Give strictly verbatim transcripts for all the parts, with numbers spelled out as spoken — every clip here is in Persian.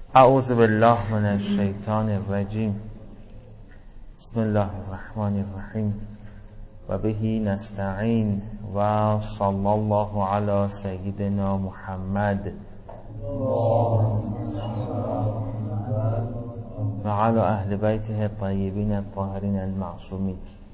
اعوذ بالله من الشیطان الرجیم. بسم الله الرحمن الرحیم و بهی نستعین و صلی الله علی سیدنا محمد و علی اهل بیته الطیبین الطاهرین المعصومین.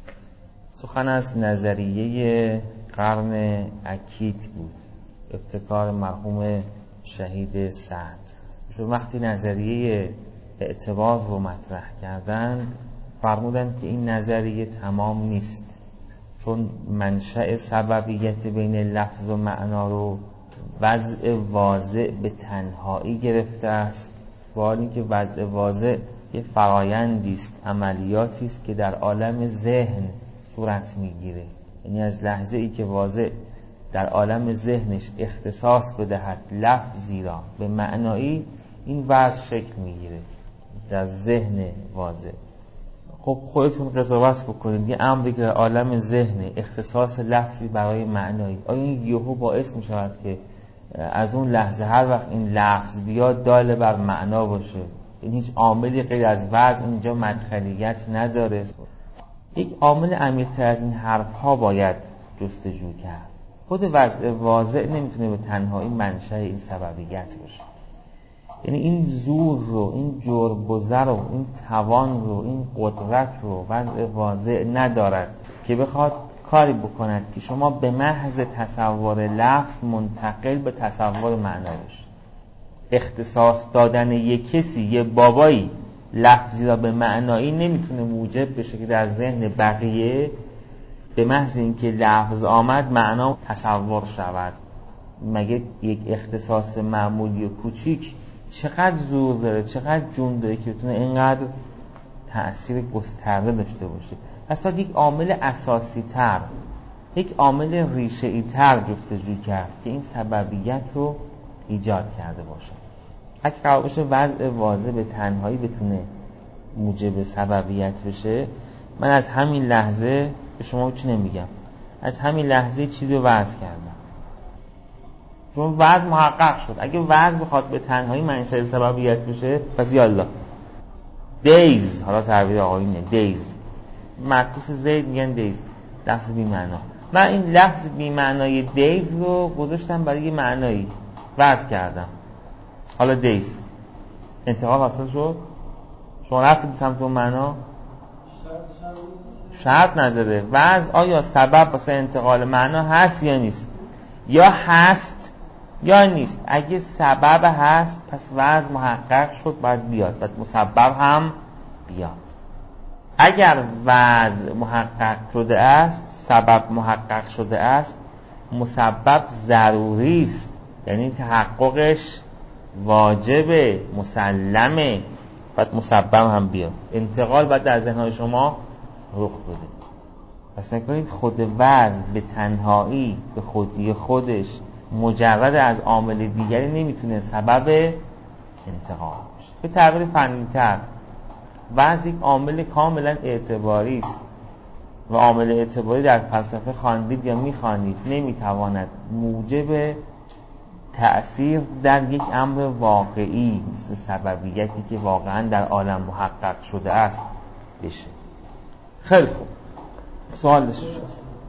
سخن از نظریه قرن اکید بود، ابتکار مرحوم شهید سعد. وقتی نظریه اعتبار رو مطرح کردن فرمودن که این نظریه تمام نیست، چون منشأ سببیت بین لفظ و معنا رو وضع واضع به تنهایی گرفته است، با حالی که وضع واضع یه فرایندی است، عملیاتی است که در عالم ذهن صورت میگیره. یعنی از لحظه ای که واضع در عالم ذهنش اختصاص بدهد لفظی را به معنایی، این وضع شکل میگیره در ذهن واضع. خب خودتون قضاوت بکنید، یه امری که در عالم ذهن اختصاص لفظی برای معنایی، آیا این یهو باعث میشود که از اون لحظه هر وقت این لفظ بیاد دال بر معنا باشه؟ این هیچ عاملی غیر از وضع اینجا مدخلیت نداره. یک عامل عمیق‌تر از این حرف‌ها باید جستجو کرد. خود وضع واضع نمیتونه به تنهایی منشأ این سببیت باشه. یعنی این زور رو، این جربوزه رو، این توان رو، این قدرت رو وضع واضع ندارد که بخواد کاری بکند که شما به محض تصور لفظ منتقل به تصور معنا بشید. اختصاص دادن یک کسی، یه بابایی لفظی را به معنایی نمیتونه موجب بشه که در ذهن بقیه به محض اینکه لفظ آمد معنا تصور شود. مگه یک اختصاص معمولی و کوچیک چقدر زور داره، چقدر جون داره که بتونه اینقدر تأثیر گسترده داشته باشه؟ پس باید یک عامل اساسی تر، یک عامل ریشه‌ای تر جستجو کرد که این سببیت رو ایجاد کرده باشه. اگه قرار باشه وضع واضح به تنهایی بتونه موجب سببیت بشه، من از همین لحظه به شما چی نمیگم، از همین لحظه چیزی رو وضع کردم، چون وضع محقق شد. اگه وضع بخواد به تنهایی منشأ سببیت بشه، پس یالله دیز، حالا تعبیر آقایونه، دیز معکوس زید میگن دیز، لفظ بی معنا. من این لفظ بی معنای دیز رو گذاشتم برای یه معنایی، وضع کردم، حالا دیز انتقال حاصل شد. شما رفتید سمت اون معنا، شرط نداره وضع آیا سبب واسه انتقال معنا هست یا نیست، یا هست یا نیست. اگه سبب هست پس وضع محقق شد، باید بیاد، باید مسبب هم بیاد. اگر وضع محقق شده است، سبب محقق شده است، مسبب ضروری است، یعنی تحققش واجبه، مسلمه، باید مسبب هم بیاد. انتقال باید در ذهنهای شما رخ بده. پس نکنید خود وضع به تنهایی به خودی خودش مجرد از عامل دیگری نمیتونه سبب انتقال باشه. به تعبیر فنی‌تر، وضع یک عامل کاملا اعتباری است و عامل اعتباری در فلسفه خواندید یا میخوانید نمیتواند موجب تأثیر در یک امر واقعی مثل سببیتی که واقعا در عالم محقق شده است بشه. خیلی خوب، سوال داشته شد.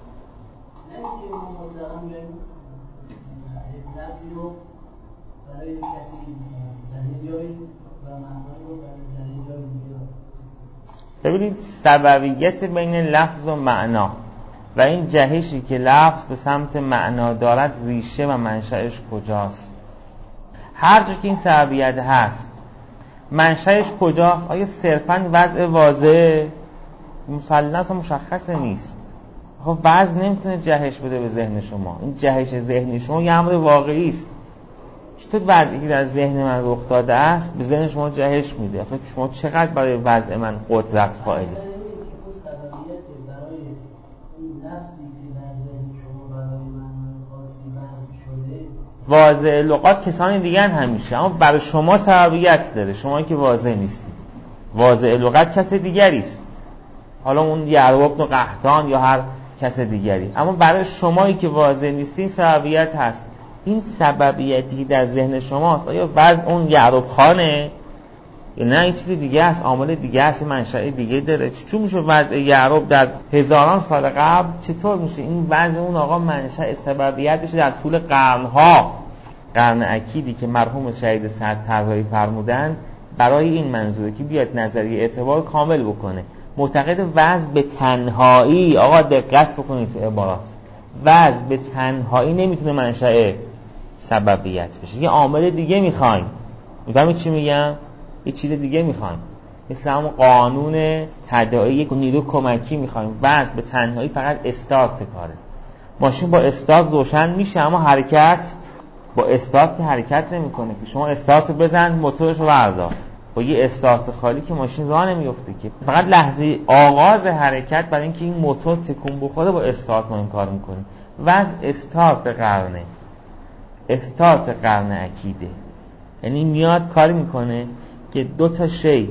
لفظی رو برای کسی دلیل بیارید و معنایی رو برای دلیل بیارید. ببینید، سببیت بین لفظ و معنا و این جهشی که لفظ به سمت معنا دارد، ریشه و منشأش کجاست؟ هر جا که این سببیت هست، منشأش کجاست؟ آیا صرفاً وضع واضح؟ مسلماً اصلا مشخصه نیست. خب وضع نمیتونه جهش بده به ذهن شما. این جهش ذهنی شما یه امر واقعی است. چطور وضعی که در ذهن من رخ داده است به ذهن شما جهش میده؟ آخه شما چقدر برای وضع من قدرت قائلی؟ واضع لغات کسانی دیگر همیشه، اما برای شما سببیت داره. شما که واضع نیستی، واضع لغت کس دیگری است، حالا اون یعقوب بن قحطان یا هر کس دیگری، اما برای شمایی که واضع نیستین سببیت هست. این سببیتی در ذهن شماست، آیا وضع اون یعرب خانه یا نه این چیز دیگه است، عامل دیگه است، منشأ دیگه داره؟ چون میشه وضع یعرب در هزاران سال قبل چطور میشه این وضع اون آقا منشأ سببیت بشه در طول قرنها؟ قرن اکیدی که مرحوم شهید سعد طرحی فرمودن برای این منظوره که بیاد نظریه اعتبار کامل بکنه. معتقد وضع به تنهایی، آقا دقت بکنید تو عبارات، وضع به تنهایی نمیتونه منشأ سببیت بشه، یه عامل دیگه میخوایم. میفهمید چی میگم؟ یه چیز دیگه میخوایم، مثل همون قانون تداعی یک نیرو کمکی میخوایم. وضع به تنهایی فقط استارت کاره. ماشین با استارت روشن میشه، اما حرکت با استارت که حرکت نمیکنه که. شما استارت بزن موتورش رو بردار، با یه استارت خالی که ماشین راه نمیفته که. فقط لحظه آغاز حرکت برای اینکه این موتور تکون بخوره با استارت ما این کار میکنیم. وضع استارت قرنه، استارت قرن اکیده، یعنی میاد کاری میکنه که دو تا شی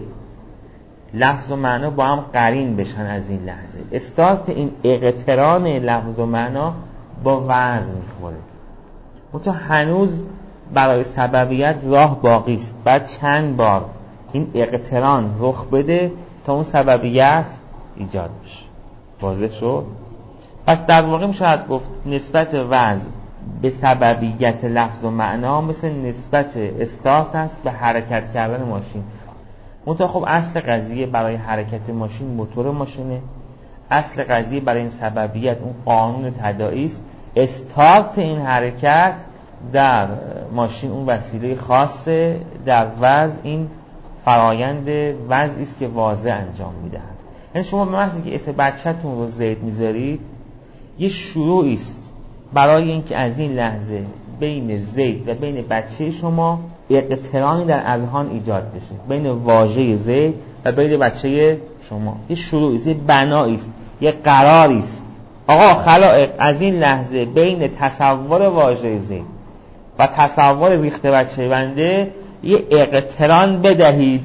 لفظ و معنا با هم قرین بشن از این لحظه. استارت این اقتران لفظ و معنا با وضع میخوره. منتها هنوز برای سببیت راه باقی است. بعد چند بار این اقتران رخ بده تا اون سببیت ایجاد بشه. واضح شد؟ پس در واقع میشه گفت نسبت وضع به سببیت لفظ و معنا مثل نسبت استارت است به حرکت کردن ماشین. منتها خب اصل قضیه برای حرکت ماشین موتور ماشینه، اصل قضیه برای این سببیت اون قانون تداعی است. استارت این حرکت در ماشین اون وسیله خاصه، در وضع این فرایند وضعی است که واضح انجام میدهد. یعنی شما به محض که اسم بچه‌تون رو زید میذارید، یه شروعی است برای اینکه از این لحظه بین زید و بین بچه شما اقترانی در اذهان ایجاد بشه، بین واژه زید و بین بچه شما. یه شروعی است، یه بنایی است، یه قراری است. آقا خلائق از این لحظه بین تصور واژه زید و تصور ریخته بچه بنده یه اقتران بدهید،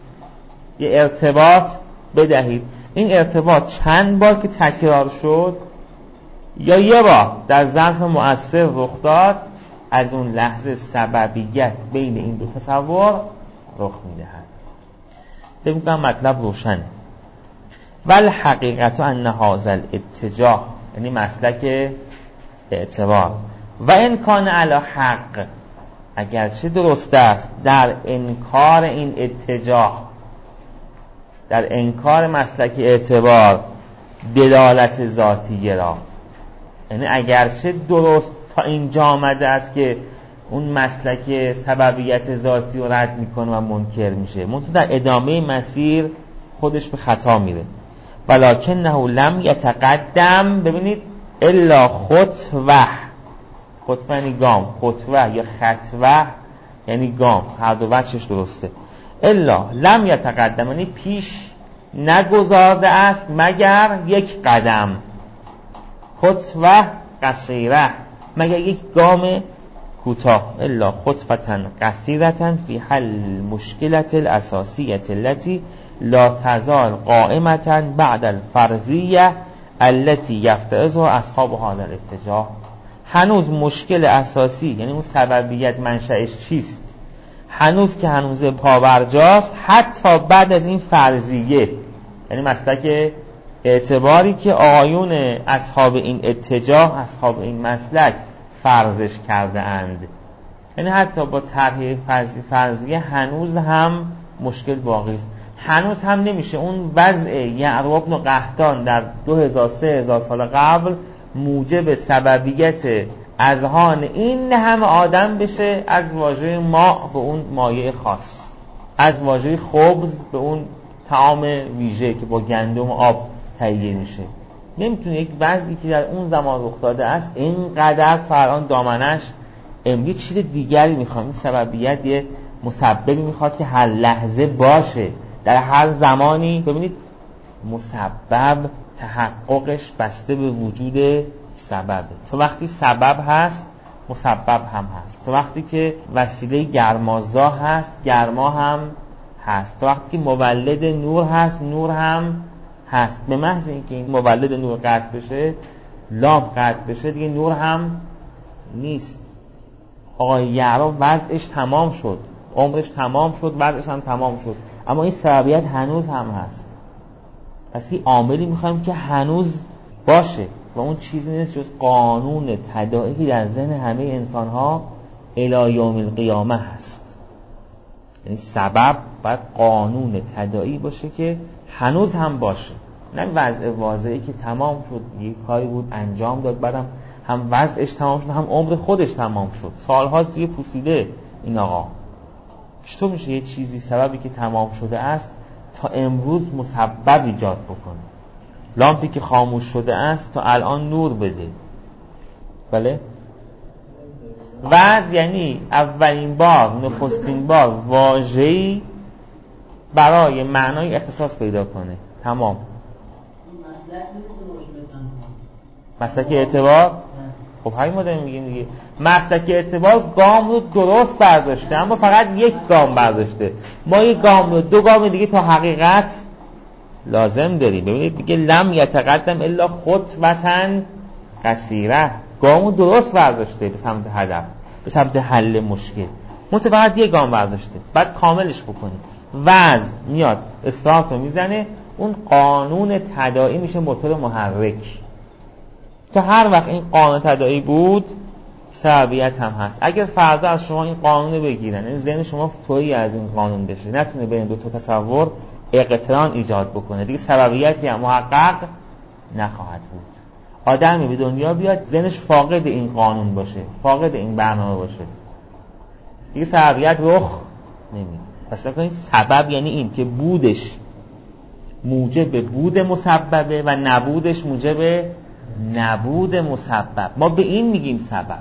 یه ارتباط بدهید. این ارتباط چند بار که تکرار شد یا یه بار در ظرف مؤثر رخ داد، از اون لحظه سببیت بین این دو تصور رخ میدهد. فکر می‌کنم مطلب روشنه. ول حقیقت ان هذا الاتجاه، یعنی مسلک اعتبار، و ان کان علی حق، اگرچه درست است در انکار این اتجاه، در انکار مسلک اعتبار دلالت ذاتیه را، یعنی اگرچه درست تا اینجا آمده است که اون مسلک سببیت ذاتی رو رد میکنه و منکر میشه، منتها در ادامه مسیر خودش به خطا میره. ولکنه لم یتقدم، ببینید، الا خطوه، خطوه یعنی گام، خطوه یا خطوه یعنی گام، هر دو وجهش درسته. الا لم یتقدم یعنی پیش نگذارده است مگر یک قدم، خطوه قصیره مگر یک گام کوتاه. الا خطوه قصیره فی حل مشکلت الاساسیه التي لا تزال قائمه بعد الفرضیه التي یفترضها اصحاب هذا الاتجاه. هنوز مشکل اساسی، یعنی اون سببیت منشأش چیست، هنوز که هنوز پابرجاست حتی بعد از این فرضیه، یعنی مسلک اعتباری که آقایون اصحاب این اتجاه، اصحاب این مسلک فرضش کرده اند. یعنی حتی با طرح فرضیه هنوز هم مشکل باقی است. هنوز هم نمیشه اون وضع یعرب بن قحطان در دو هزار سه هزار سال قبل موجب سببیت اذهان این همه آدم بشه، از واژه ماء به اون مایع خاص، از واژه خبز به اون طعام ویژه که با گندم و آب تهیه میشه. نمیتونه یک وضعی که در اون زمان رخ داده است اینقدر تا الان دامنش امروز چیز دیگری میخواد. این سببیت یه مسببی میخواد که هر لحظه باشه، در هر زمانی. ببینید، مسبب تحققش بسته به وجود سببه. تو وقتی سبب هست مسبب هم هست، تو وقتی که وسیله گرمازا هست گرما هم هست، تو وقتی که مولد نور هست نور هم هست. به محض اینکه این مولد نور قطع بشه، لامپ قطع بشه، دیگه نور هم نیست. آقای یعرا وضعش تمام شد، عمرش تمام شد، وضعش هم تمام شد، اما این سببیت هنوز هم هست. پس این عاملی میخوایم که هنوز باشه و اون چیزی نیست جز قانون تداعی در ذهن همه انسان ها الی یوم القیامه هست. یعنی سبب باید قانون تداعی باشه که هنوز هم باشه، نه وضع واضحی که تمام شد، یک کاری بود انجام داد بعدم هم وضعش تمام شد هم عمر خودش تمام شد، سالهاست دیگه پوسیده این آقا. چطور میشه یه چیزی سببی که تمام شده است تا امروز مسبب ایجاد بکنه؟ لامپی که خاموش شده است تا الان نور بده. بله؟ وضع یعنی اولین بار، نخستین بار واژه‌ای برای معنای اختصاص پیدا کنه. تمام. مسلک اعتبار؟ خب همین ما داریم میگیم دیگه. مسلک اعتبار گام رو درست برداشته، اما فقط یک گام برداشته. ما یک گام رو دو گام دیگه تا حقیقت لازم داریم. ببینید میگه لم یتقدم الا خطوة قصیره. گام رو درست برداشته به سمت هدف، به سمت حل مشکل. منتها فقط یک گام برداشته، بعد کاملش بکنیم. وضع میاد استارت رو میزنه، اون قانون تداعی میشه موتور محرک. تا هر وقت این قانون تداعی بود سببیت هم هست. اگر فردا از شما این قانون رو بگیرن، این ذهن شما تویی از این قانون بشه، نتونه بین دو تا تصور اقتران ایجاد بکنه، دیگه سببیتی هم محقق نخواهد بود. آدمی به دنیا بیاد ذهنش فاقد این قانون باشه، فاقد این برنامه باشه، دیگه سببیت رخ نمیده. پس نکنید سبب یعنی این که بودش موجب بود مسببه و نبودش موجب نبود مسبب. ما به این میگیم سبب.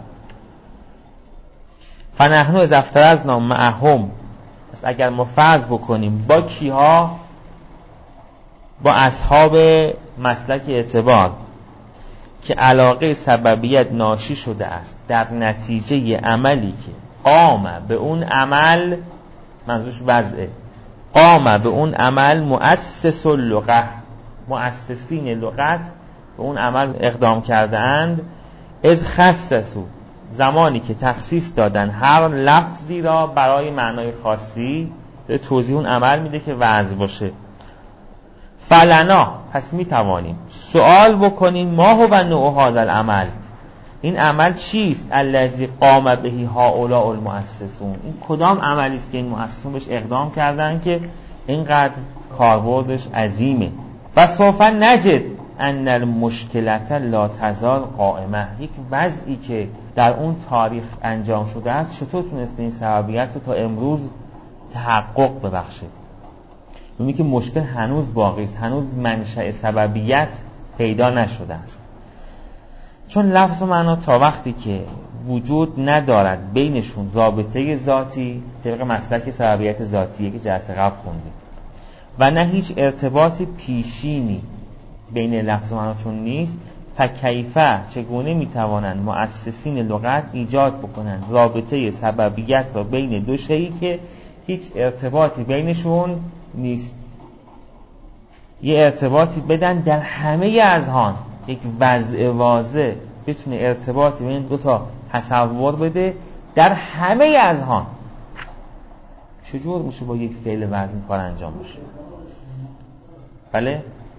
فنحن اذا افترضنا معهم، پس اگر ما فرض بکنیم با کیها؟ با اصحاب مسلک اعتبار که علاقه سببیت ناشی شده است در نتیجه عملی که قام به اون عمل، منظورش وضعه، قام به اون عمل مؤسس اللغة، مؤسسین لغت به اون عمل اقدام کرده اند، از خصصو، زمانی که تخصیص دادن هر لفظی را برای معنای خاصی، به توضیح اون عمل میده که وضع باشه. فلنا، پس میتوانیم سوال بکنیم ما هو نوع هذا العمل، این عمل چیست؟ الذی قام به هؤلاء المؤسسون، این کدام عملی است که این مؤسسون بهش اقدام کردن که اینقدر کاربردش عظیمه؟ و سوف نجد ان المشکلات لا تزال قائمه، یک وضعی که در اون تاریخ انجام شده است چطور تونسته این سببیت رو تا امروز تحقق ببخشه؟ میگه که مشکل هنوز باقی است، هنوز منشأ سببیت پیدا نشده است. چون لفظ و معنا تا وقتی که وجود ندارد بینشون رابطه ذاتی، طبق مسلک سببیت ذاتیه که جلسه قبل خوندیم، و نه هیچ ارتباط پیشینی بین لفظ و معنا چون نیست، فکیفه، چگونه میتوانند مؤسسین لغت ایجاد بکنند رابطه سببیت را بین دو شیئی که هیچ ارتباطی بینشون نیست، یه ارتباطی بدن در همه اذهان، یک وضع واضح بتونه ارتباطی بین دو تا تصور بده در همه اذهان. چجور میشه با یک فعل وزن کار انجام بشه؟ بله؟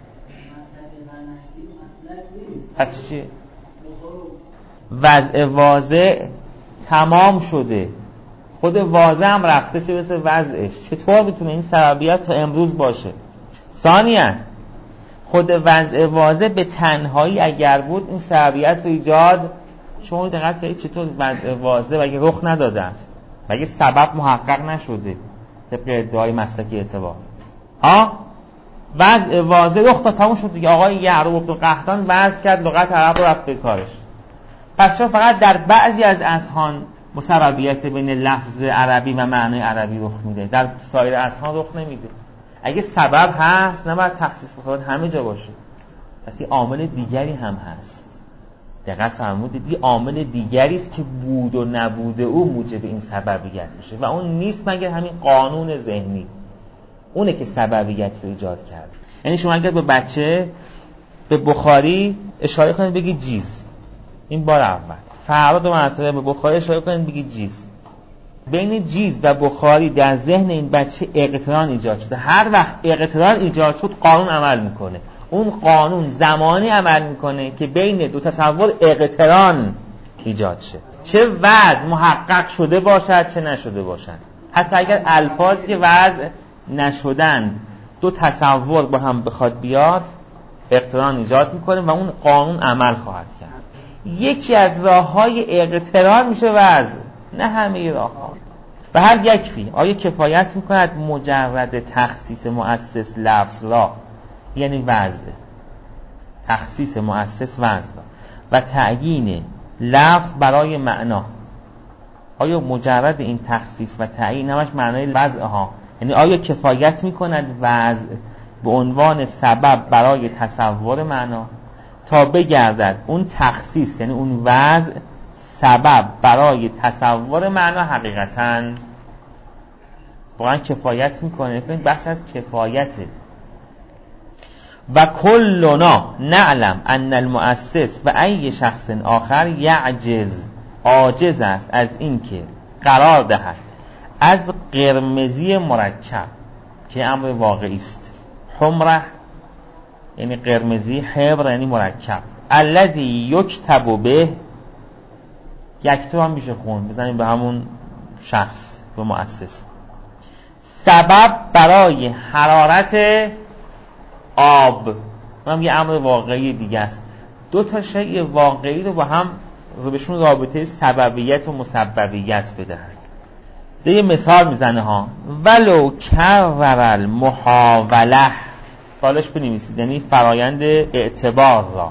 پس چی؟ وضع واضح تمام شده، خود واضح هم رفته چه مثل وضعش، چطور میتونه این سببیت تا امروز باشه؟ ثانیاً خود وضع واضح به تنهایی اگر بود این سببیت رو ایجاد، شما دقت کنید چطور وضع واضح مگه رخ نداده است، مگه سبب محقق نشده طبق ادعای مسلک اعتبار؟ ها وضع واضح رخ داد، تموم شد دیگه. آقای یعقوب بن قحطان وضع کرد، لغت عرب رو رفت به کارش. پس چرا فقط در بعضی از اذهان مسببیت بین لفظ عربی و معنای عربی رخ میده، در سایر اذهان رخ نمیده؟ اگه سبب هست نباید تخصیص بخواد همه جا باشه. پس یه عامل دیگری هم هست، دقت فرمودید، یه عامل دیگری است که بود و نبوده او موجب این سببیت میشه و اون نیست مگر همین قانون ذهنی، اونه که سببیت رو ایجاد کرد. یعنی شما اگر به بچه به بخاری اشاره کنید بگید جیز، این بار اول، فردا دو مرتبه به بخاری اشاره کنید بگید جیز. بین جیز و بخاری در ذهن این بچه اقتران ایجاد شده. هر وقت اقتران ایجاد شد قانون عمل میکنه. اون قانون زمانی عمل میکنه که بین دو تصور اقتران ایجاد شه، چه وضع محقق شده باشد چه نشده باشد. حتی اگر الفاظی که وضع نشدند دو تصور با هم بخواد بیاد اقتران ایجاد میکنه و اون قانون عمل خواهد کرد. یکی از راه‌های اقتران میشه وضع، نه همه راه‌ها. و هر یک فی آیا کفایت میکند مجرد تخصیص مؤسس لفظ را، یعنی وضع، تخصیص مؤسس وضع را و تعیین لفظ برای معنا، آیا مجرد این تخصیص و تعیین همش معنای وضع ها، یعنی آیا کفایت میکند وضع به عنوان سبب برای تصور معنا تا بگردد اون تخصیص یعنی اون وضع سبب برای تصور معنا حقیقتاً واقعا کفایت میکنه؟ ببین بحث از کفایته. و کلنا نعلم ان المؤسس و ای شخص آخر یعجز، عاجز است از اینکه قرار دهد از قرمزی مرکب که امر واقعی است، حمره یعنی قرمزی، حبر یعنی مرکب، الذی یکتب به، یکتب هم میشه خون، بزنیم به همون شخص، به مؤسس، سبب برای حرارت آب. هم یه امر واقعی دیگه است. دو تا شیء واقعی رو با هم رو بهشون رابطه سببیت و مسببیت بدهد. یه مثال میزنه ها، ولو کرر المحاوله، بالش بنویسید، یعنی فرایند اعتبار را،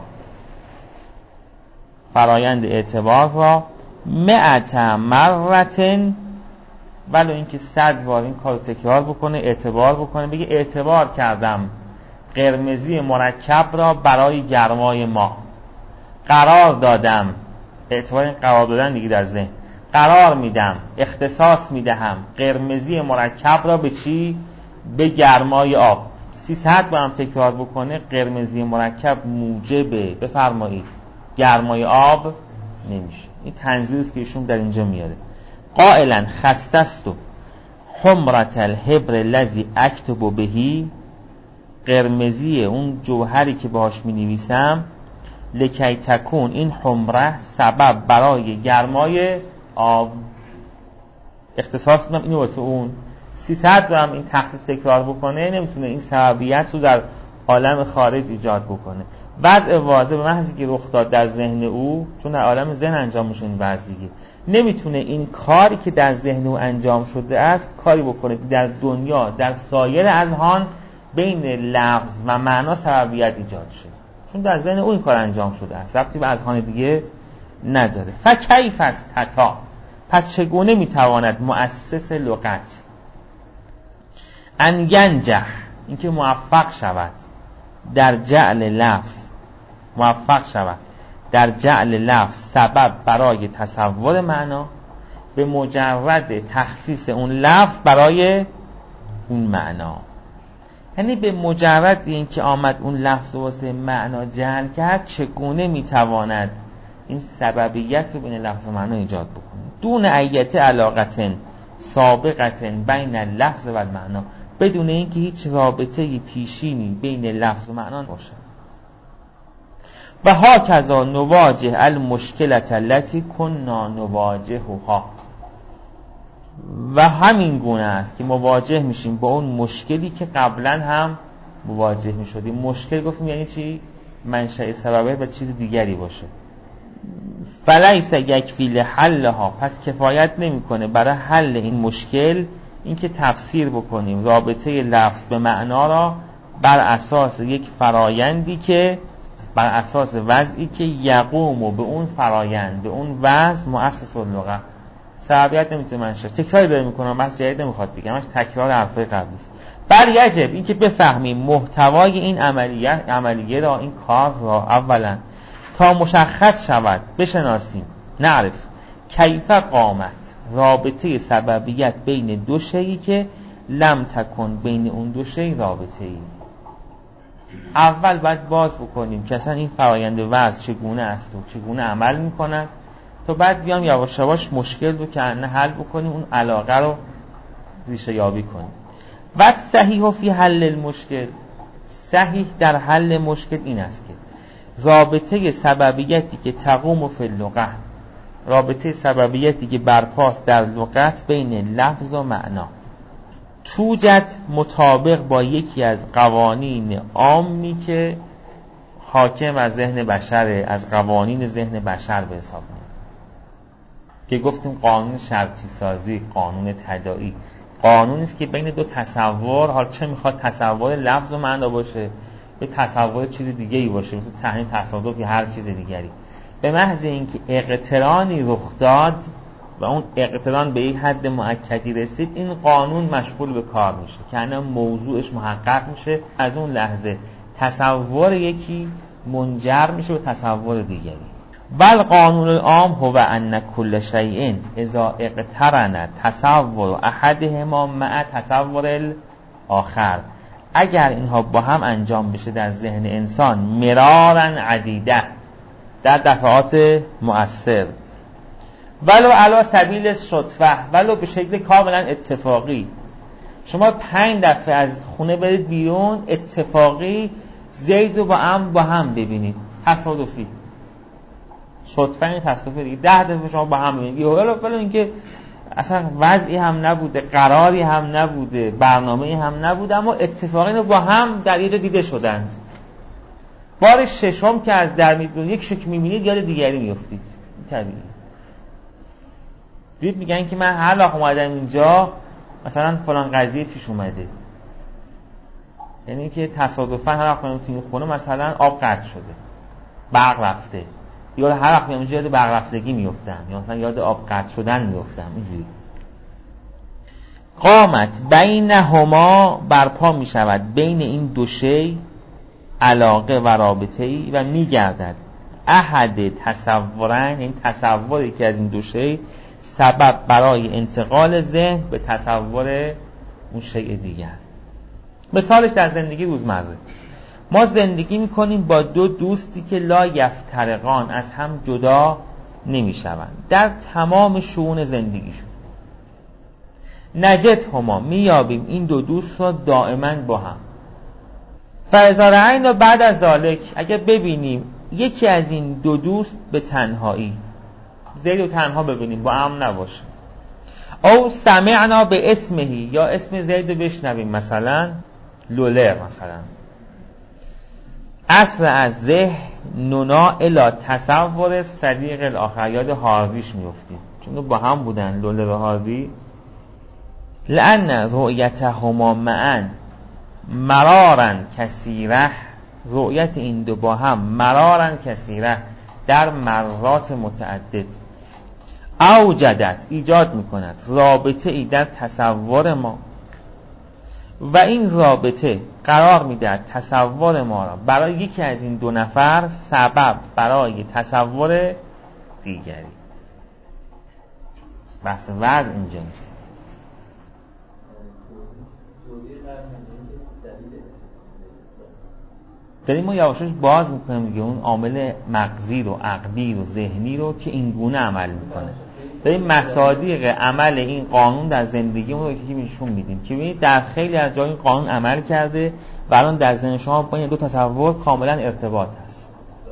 فرایند اعتبار را مئت مرتن، ولو اینکه صد بار این کارو تکرار بکنه، اعتبار بکنه، بگه اعتبار کردم قرمزی مرکب را برای گرمای ما، قرار دادم، اعتبار قرار دادن دیگه در ذهن، قرار میدم، اختصاص میدهم قرمزی مرکب را به چی؟ به گرمای آب. سیصد با هم تکرار بکنه قرمزی مرکب موجب بفرمایید گرمای آب نمیشه. این تنظیر است که ایشون در اینجا میاره. قائلا خستست حمرت الحبر الذی اکتب بهی، قرمزی اون جوهری که باهاش می نویسم، لکی تکون، این حمره سبب برای گرمای آب. اختصاص میدم اینو واسه اون. سیصد رو هم این تخصیص تکرار بکنه نمیتونه این سببیت رو در عالم خارج ایجاد بکنه. وضع واضح به محضی که رخ داد در ذهن او، چون در عالم ذهن انجام میشه این وضع دیگه، نمیتونه این کاری که در ذهن او انجام شده است کاری بکنه در دنیا در سایر اذهان بین لفظ و معنا سببیت ایجاد شه، چون در ذهن او این کار انجام شده است، ربطی به اذهان دیگه نداره. فکیف استطاع، پس چگونه میتواند مؤسس لغت ان ینجح، اینکه موفق شود در جعل لفظ، موفق شود در جعل لفظ سبب برای تصور معنا به مجرد تخصیص اون لفظ برای اون معنا. یعنی به مجرد این که آمد اون لفظ واسه معنا جعل کرد، چگونه میتواند این سببیت رو بین لفظ و معنا ایجاد بکنه دون ایت علاقتن سابقتن بین لفظ و معنا، بدون اینکه هیچ رابطه پیشینی بین لفظ و معنا باشه. و ها کذا نواجه المشکلت التي كنا نواجهها، و همین گونه است که مواجه میشیم با اون مشکلی که قبلا هم مواجه میشدیم. مشکل گفتیم یعنی چی؟ منشأ سببه و چیز دیگری باشه. فلیس یکفی لحلها، پس کفایت نمیکنه برای حل این مشکل اینکه تفسیر بکنیم رابطه لفظ به معنا را بر اساس یک فرایندی که بر اساس وضعی که یقوم و به اون فرایند به اون وضع مؤسس اللغه. سببیت نمیتونه منشه. تکراری داره میکنم، بس جدید نمیخواد بگم، تکرار حرفای قبلی است. بل یجب اینکه بفهمیم محتوای این عملیه عملیه را، این کار را، اولا تا مشخص شود بشناسیم، نعرف کیف قامت، رابطه سببیت بین دو شیئی که لم تکن بین اون دو شیء رابطه ای. اول باید باز بکنیم که اصلا این فرایند وضع چگونه است و چگونه عمل میکنند تا بعد بیام یواش یواش مشکل رو که انه حل بکنیم، اون علاقه رو ریشه یابی کنیم. و صحیح فی حل المشکل، صحیح در حل مشکل این است که رابطه سببیتی که تقوم فی اللغة، رابطه سببیتی که برپاست در لغت بین لفظ و معنا، توجد مطابق با یکی از قوانین عامی که حاکم از ذهن بشره، از قوانین ذهن بشر به حساب میاد، که گفتیم قانون شرطی سازی، قانون تداعی، قانونی است که بین دو تصور، حال چه میخواد تصور لفظ و معنا باشه یا تصور چیز دیگه ای باشه، مثل تحریم تصادف یا هر چیز دیگری، به محض اینکه اقترانی رخ داد و اون اقتران به یک حد مؤکدی رسید، این قانون مشغول به کار میشه که انا موضوعش محقق میشه. از اون لحظه تصور یکی منجر میشه به تصور دیگری. بل قانون العام هو ان کل شیء اذا اقترن تصور احدهما مع تصور الاخر، اگر اینها با هم انجام بشه در ذهن انسان مرارا عدیده، در دفعات مؤثر، ولو علی سبیل صدفه، ولو به شکل کاملا اتفاقی، شما پنج دفعه از خونه برید بیرون اتفاقی زید رو با هم با هم ببینید، تصادفی، صدفه این تصادفی دیگه، ده دفعه شما با هم ببینید، ولو اینکه اصلا وضعی هم نبوده، قراری هم نبوده، برنامه‌ای هم نبوده، اما اتفاقی رو با هم در یه جا دیده شدند. بار ششم که از در میدونید یک شکل میبینید یاد دیگری میافتید، طبیعی. دید میگن که من هر وقت اومدم اینجا مثلا فلان قضیه پیش اومده، یعنی که تصادفاً هر وقت اومدم تو این خونه مثلا آب قطع شده، برق رفته، یا هر وقت میام اینجا یاد برق رفتگی میافتم، یا مثلا یاد آب قطع شدن میافتم. اینجوری قامت بینهما برپا میشود، بین این دو شی علاقه و رابطه‌ای، و میگردد احد تصورن، این تصوری که از این دو شی سبب برای انتقال ذهن به تصور اون شیء دیگر. مثالش در زندگی روزمره، ما زندگی میکنیم با دو دوستی که لا یفترقان، از هم جدا نمیشوند در تمام شؤون زندگیشون. نجد هما، میابیم این دو دوست را دائما با هم. فاذا رأینا بعد از ذالک، اگر ببینیم یکی از این دو دوست به تنهایی، زید رو تنها ببینیم با هم نباشه، او سمعنا به اسمهی، یا اسم زید رو بشنویم، مثلا لوله مثلا، اصل از ذهن نونا الا تصور صدیق الاخر، یاد هارویش میفتیم چون با هم بودن لوله و هاروی. لأن رؤیتهما معا مرارا کثیره، رؤیت این دو با هم مرارا کثیره، در مرات متعدد، اوجدت ایجاد میکند رابطه ای در تصور ما، و این رابطه قرار میدهد تصور ما را برای یکی از این دو نفر سبب برای تصور دیگری. بحث وضع اینجا نیست. داریم ما یواشاش باز میکنیم دیگه اون عامل مغزی رو، عقلی رو، ذهنی رو که این گونه عمل میکنه. داریم مصادیق عمل این قانون در زندگی رو که میشون میدیم که ببینید در خیلی از جای این قانون عمل کرده و الان در ذهن شما با این دو تصور کاملا ارتباط هست.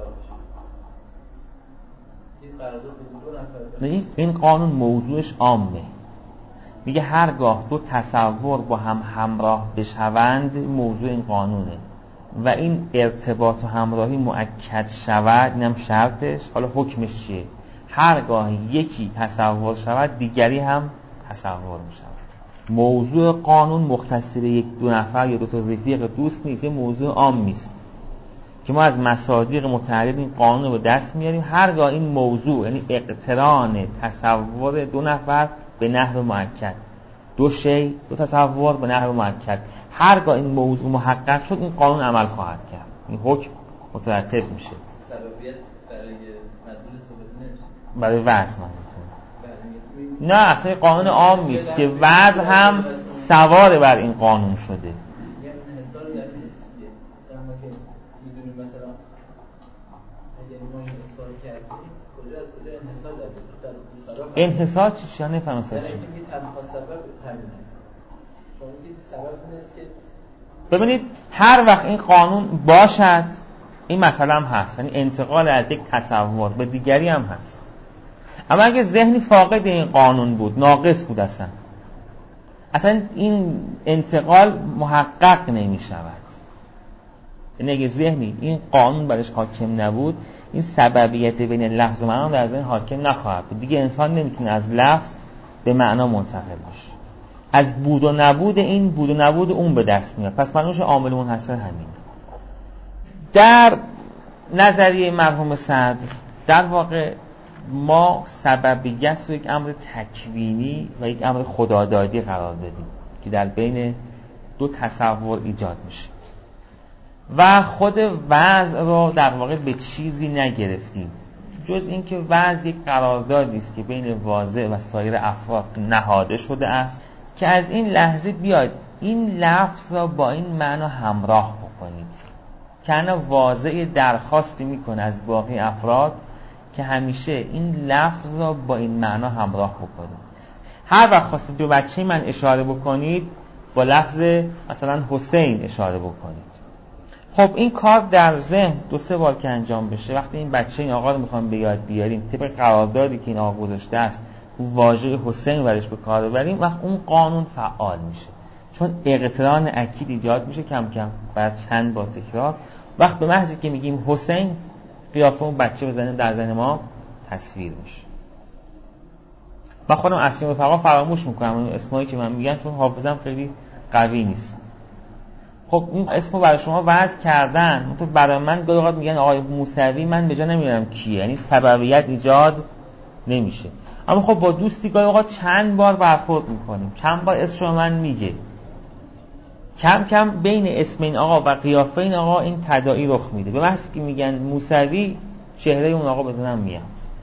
این قانون موضوعش عامه، میگه هرگاه دو تصور با هم همراه بشوند، موضوع این قانونه و این ارتباط و همراهی مؤکد شود، اینم شرطش. حالا حکمش چیه؟ هرگاه یکی تصور شود دیگری هم تصور می شود. موضوع قانون مختص به یک دو نفر یا دو تا رفیق دوست نیست، یه موضوع عام است که ما از مصادیق متعدد این قانون رو دست میاریم. هرگاه این موضوع یعنی اقتران تصور دو نفر به نحو مؤکد، دو شی دو تصور به نحو مؤکد، هرگاه این موضوع محقق شد این قانون عمل خواهد کرد، این حکم مترتب میشه. سببیت برای مدلول ثابت نمیشه، برای وضع منظورتونه؟ نه، اصلا قانون عام نیست که وضع هم سوار بر این قانون شده. یعنی انحصار در این نیست دیگه. مثلا ما که میدونیم مثلا اگه ما این اثبات کردیم کجا از کجا انحصار در این انحصار چی چی نفهم انحصار چی؟ یعنی اینکه تنها سبب همین است. شما میگید سبب این است که ببینید هر وقت این قانون باشد این مسئله هم هست، یعنی انتقال از یک تصور به دیگری هم هست. اما اگه ذهنی فاقد این قانون بود، ناقص بود، اصلا اصلا این انتقال محقق نمی شود. یعنی اگه ذهنی این قانون برش حاکم نبود، این سببیت بین لفظ و معنا در ذهن حاکم نخواهد بود. دیگه انسان نمیتونه از لفظ به معنا منتقل بشه. از بود و نبود این بود و نبود اون به دست میاد. پس معلومه عامل منحصر همین. در نظریه مرحوم صدر در واقع ما سببیت رو یک امر تکوینی و یک امر خدادادی قرار دادیم که در بین دو تصور ایجاد میشه و خود وضع رو در واقع به چیزی نگرفتیم جز اینکه وضع یک قراردادی است که بین واضع و سایر افراد نهاده شده است که از این لحظه بیاید این لفظ را با این معنا همراه بکنید. که انا واضع درخواستی میکنه از باقی افراد که همیشه این لفظ را با این معنا همراه بکنید. هر وقت خواستید به بچه من اشاره بکنید با لفظ مثلا حسین اشاره بکنید. خب این کار در ذهن دو سه بار که انجام بشه، وقتی این بچه این آقا رو میخوام به یاد بیاریم طبق قراردادی که این آقا گذاشته است اون واژه حسین برش به کار ببریم، وقت اون قانون فعال میشه، چون اقتران اکید ایجاد میشه کم کم بعد چند بار تکرار. وقت به محضی که میگیم حسین قیافه اون بچه بزنیم در ذهن ما تصویر میشه. من خودم اسم و فقا فراموش میکنم اون اسمایی که من میگم چون حافظم خیلی قوی نیست. خب این اسمو برای شما وضع کردن، منتها برای من گاهی اوقات میگن آقای موسوی، من به جا نمیدونم کیه، یعنی سببیت ایجاد نمیشه. اما خب با دوستی گاهی اوقات چند بار برخورد میکنیم، چند بار اسم من میگه، کم کم بین اسم این آقا و قیافه این آقا این تداعی رخ میده. به محضی که میگن موسوی چهره اون آقا بزنم میاد.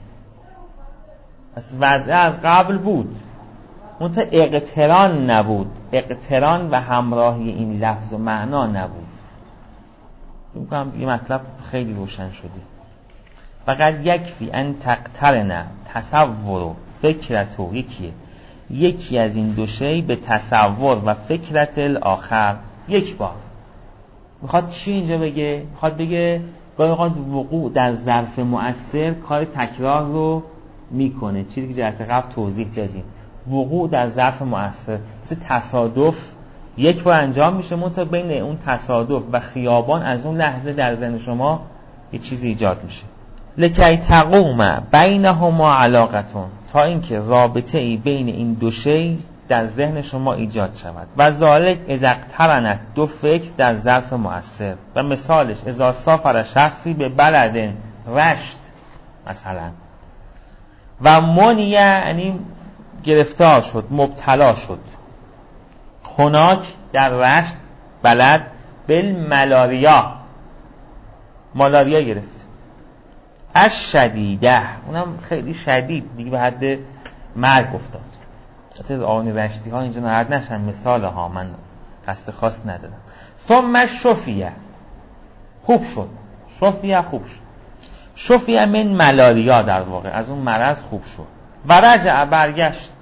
پس وضع از قبل بود، منتها اقتران نبود، اقتران و همراهی این لفظ و معنا نبود. میگم دیگه مطلب خیلی روشن شده. فقط یکفی ان تقترن تصور و فکرت و یکیه یکی از این دو شی به تصور و فکرت الاخر یک بار. میخواد چی اینجا بگه؟ میخواد بگه گاهی اوقات وقوع در ظرف مؤثر کار تکرار رو میکنه، چیزی که جلسه قبل توضیح دادیم. وقوع در ظرف مؤثر مثل تصادف یک بار انجام میشه، منتها بین اون تصادف و خیابان از اون لحظه در ذهن شما یه چیزی ایجاد میشه. لکی تقوم بینهما علاقتون، تا اینکه رابطه ای بین این دو شی در ذهن شما ایجاد شود. و ذالک اذا اقترنت دو فکر در ظرف مؤثر. و مثالش اذا سافر شخصی به بلد رشت مثلا و منیه، یعنی گرفتار شد، مبتلا شد، هناک در رشت بلد بالملاریا، مالاریا گرفت، اش شدیده، اونم خیلی شدید دیگه به حد مرگ افتاد. البته آقای رشتی ها اینجا ناراحت نشن، مثال ها، من قصد خاص ندارم. ثم شفیه، خوب شد، شفیه خوب شد، شفیه من ملاریا، در واقع از اون مرض خوب شد. و رجع برگشت.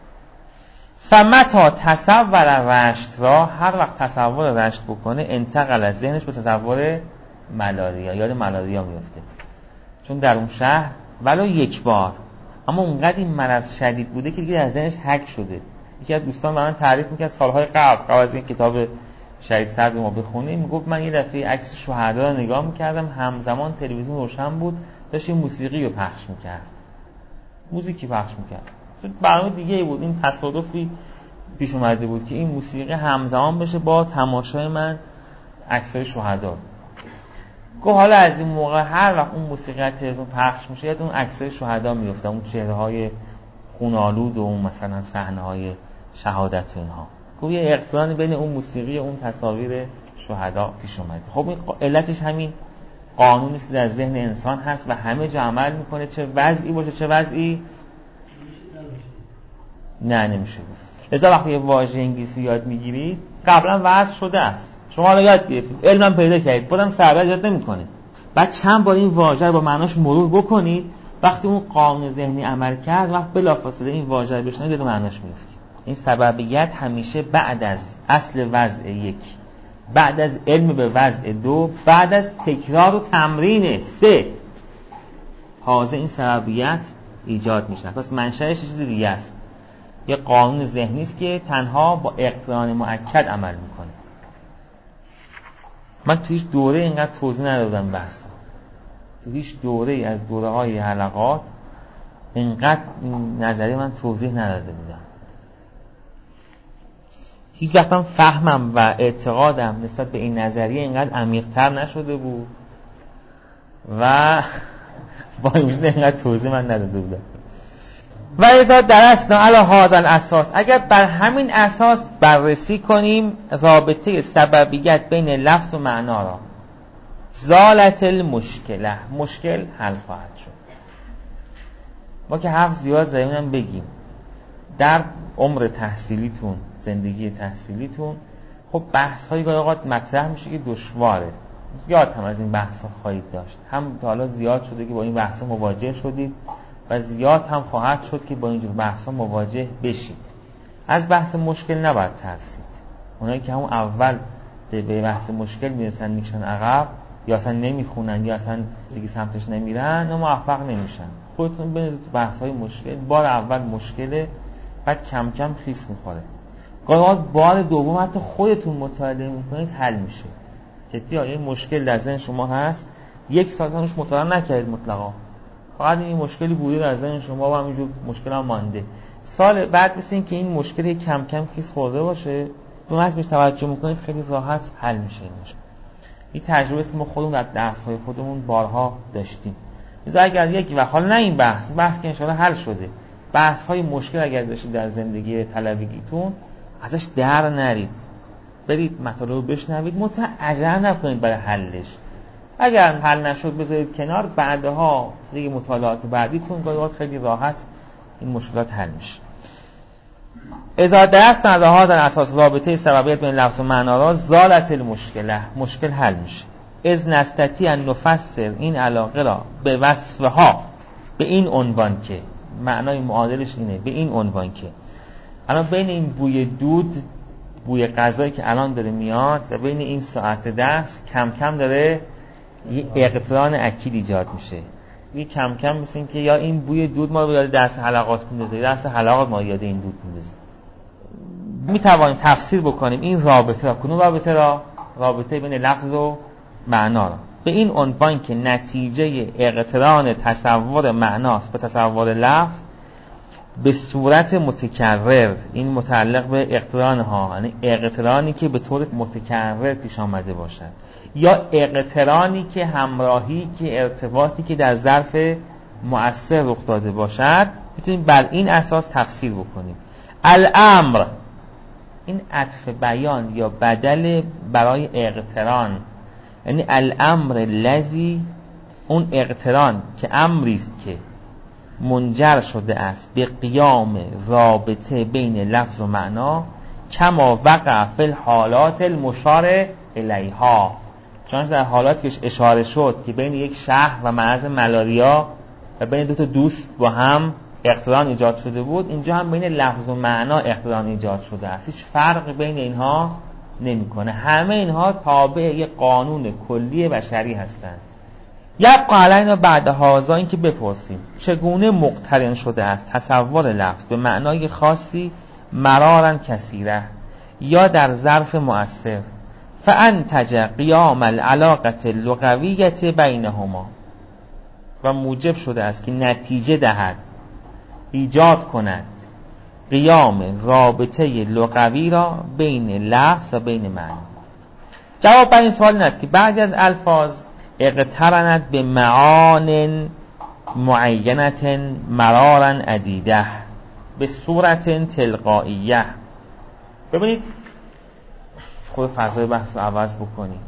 فمتا تصور رشت را، هر وقت تصور رشت بکنه انتقل از ذهنش به تصور ملاریا، یاد ملاریا میفته، چون در اون شهر ولو یک بار اما اونقدر این مرض شدید بوده که دیگه در ذهنش حک شده. یکی از دوستان من تعریف میکرد سالهای قبل قبل از این کتاب شهید صدر ما بخونیم، میگفت من یه دفعه عکس شهدا رو نگاه میکردم، همزمان تلویزیون روشن بود، داشت این موسیقی رو پخش میکرد، موزیکی پخش میکرد، برنامه دیگه ای بود. این تصادفی پیش اومده بود که این موسیقی همزمان بشه با تماشای من عکسای شهدا. گفت حالا از این موقع هر وقت اون موسیقی تلویزیون پخش میشه یاد اون عکسای شهدا میفته، اون چهره‌های خونالود و اون مثلا صحنه‌های شهادت و اینها. گفت یه اقترانی بین اون موسیقی و اون تصاویر شهدا پیش اومده. خب این علتش همین قانونی است که در ذهن انسان هست و همه جا عمل میکنه، چه وضعی باشه چه وضعی نه نمیشه گفت. لذا وقتی یه واژه انگلیسی یاد میگیرید قبلا وضع شده است، شما حالا یاد گرفتید، علمم پیدا کردید، بازم سربر ایجاد نمیکنه. بعد چند بار این واژه رو با معناش مرور بکنید وقتی اون قانون ذهنی عمل کرد، وقت بلافاصله این واژه رو بشنوید دیگه معناش میافتید. این سببیت همیشه بعد از اصل وضع یک، بعد از علم به وضع دو، بعد از تکرار و تمرین سه، تازه این سببیت ایجاد میشه. پس منشأش چیز دیگه است. یه قانون ذهنی است که تنها با اقتران مؤکد عمل میکنه. من تو هیچ دوره اینقدر توضیح ندادم بحث. تو هیچ دوره ای از دوره های حلقات اینقدر این نظری من توضیح نداده بودم. هیچ وقتم فهمم و اعتقادم نسبت به این نظریه اینقدر عمیق‌تر نشده بود و با این وجود اینقدر توضیح من نداده بودم. و اذا درسنا علی هذا الاساس، اگر بر همین اساس بررسی کنیم رابطه سببیت بین لفظ و معنا را، زالت المشکله، مشکل حل خواهد شد. ما که حرف زیاد زدیم بگیم در عمر تحصیلیتون، زندگی تحصیلیتون، خب بحث هایی گاهی اوقات مطرح میشه که دشواره. زیاد هم از این بحث ها خواهید داشت، هم تا حالا زیاد شده که با این بحث ها مواجه شدید و زیاد هم خواهد شد که با اینجور بحث ها مواجه بشید. از بحث مشکل نباید ترسید. اونایی که همون اول به بحث مشکل میرسن میکشن عقب، یا اصلا نمیخونن یا اصلا دیگه سمتش نمیرن، اما موفق نمیشن. خودتون بنویسید تو بحث های مشکل. بار اول مشکله، بعد کم کم خیس میخوره. گاهی بار دوم حتی خودتون مطالعه میکنید حل میشه. جدی این مشکل در ذهن شما هست، یک سال روش مطالعه نکردید مطلقا، فقط این مشکلی بوده در ذهن شما و همینجور مشکل هم مانده. سال بعد مثل این که این مشکل کم کم خیس خورده باشه، اون وقت بهش توجه میکنید خیلی راحت حل میشه این مشکل. این تجربه است که ما خودمون در درس‌های خودمون بارها داشتیم. مثلا اگر یک و حال نه این بحث بحث که ان شاءالله حل شده، بحث‌های مشکل اگر داشتید در زندگی طلبگیتون، ازش در نرید، برید مطالب رو بشنوید، متعجل نکنید برای حلش. اگر حل نشد بذارید کنار، بعدها دیگه مطالعات بعدیتون گاهی خیلی راحت این مشکلات حل میشه. اذا درسنا علی هذا الاساس رابطه سببیت بین لفظ و معنا را، زالت المشکله، مشکل حل میشه. اذ نستطیع ان نفسر این علاقه را به وصفها، به این عنوان که معنای معادلش اینه، به این عنوان که الان بین این بوی دود، بوی غذایی که الان داره میاد و بین این ساعت دست کم کم داره یه اقتران اکید ایجاد میشه. یه کم کم مثل این که یا این بوی دود ما رو یاد دست حلقات میندازه، دست حلقات ما یاد این دود میندازه. میتوانیم تفسیر بکنیم این رابطه را، کنون رابطه را، رابطه بین لفظ و معنا را، به این عنوان که نتیجه اقتران تصور معناست به تصور لفظ به صورت متکرر. این متعلق به اقتران ها، یعنی اقترانی که به طور متکرر پیش آمده باشد، یا اقترانی که همراهی که ارتباطی که در ظرف مؤثر رخ داده باشد، میتونیم بر این اساس تفسیر بکنیم. الامر، این عطف بیان یا بدل برای اقتران، یعنی الامر لذی، اون اقتران که امریست که منجر شده است به قیام رابطه بین لفظ و معنا، کما وقع فی الحالات المشار الیها، چون در حالاتی که اشاره شد که بین یک شهر و مرض ملاریا و بین دو تا دوست با هم اقتران ایجاد شده بود، اینجا هم بین لفظ و معنا اقتران ایجاد شده است. هیچ فرق بین اینها نمیکنه، همه اینها تابع یک قانون کلی بشری هستند. یبقى علینا بعد هذا، این که بپرسیم چگونه مقترن شده است تصور لفظ به معنای خاصی مرارا کثیره یا در ظرف مؤثر، فانتج قیام العلاقه اللغویه بینهما، و موجب شده است که نتیجه دهد، ایجاد کند قیام رابطه لغوی را بین لفظ و بین معنی. جواب بر این سوال این است که بعضی از الفاظ اقترنت به معان معینت مرارا عدیده به صورت تلقائیه. ببینید خود فضای بحث رو عوض بکنیم،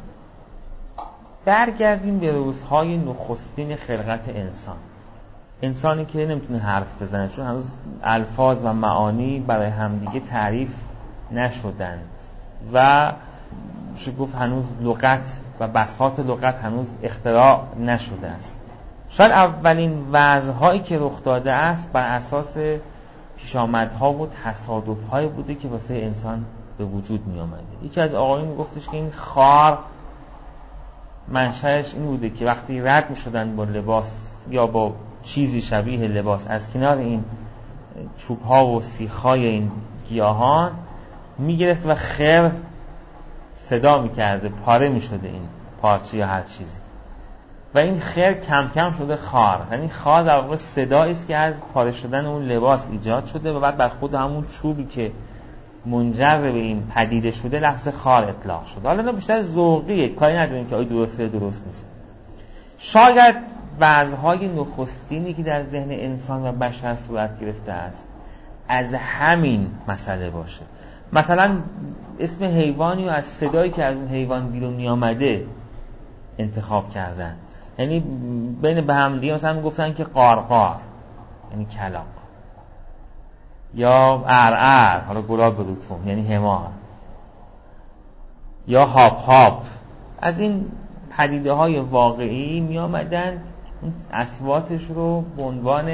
برگردیم به روزهای نخستین خلقت انسان. انسانی که نمیتونه حرف بزنه، چون هنوز الفاظ و معانی برای همدیگه تعریف نشدند و میشه گفت هنوز لغت و بساط لغت هنوز اختراع نشده است. شاید اولین وضع‌هایی که رخ داده است بر اساس پیشامدها و تصادف‌هایی بوده که واسه انسان به وجود می آمده. یکی از آقایون میگفتش که این خار منشأش این بوده که وقتی رد می شدن با لباس یا با چیزی شبیه لباس از کنار این چوب‌ها و سیخ‌های این گیاهان می گرفت و خر صدا می کرده، پاره می شده این پارچه یا هر چیزی و این خر کم کم شده خار. یعنی خار در واقع صدایی است که از پاره شدن اون لباس ایجاد شده و بعد بر خود همون چوبی که منجر به این پدیده شده لفظ خار اطلاق شده. حالا نه بیشتر ذوقیه، کاری نداریم که آیا درسته یا درست نیست. شاید وضع‌های نخستینی که در ذهن انسان و بشر صورت گرفته است از همین مسئله باشه. مثلا اسم حیوانی و از صدایی که از اون حیوان بیرون می آمده انتخاب کردند. یعنی بین به هم دیگه مثلا گفتن که قارقار یعنی کلاغ یا ارعر، حالا گلاب بروتون یعنی حمار، یا هاپ هاپ. از این پدیده های واقعی می آمدن اون اصواتش رو به عنوان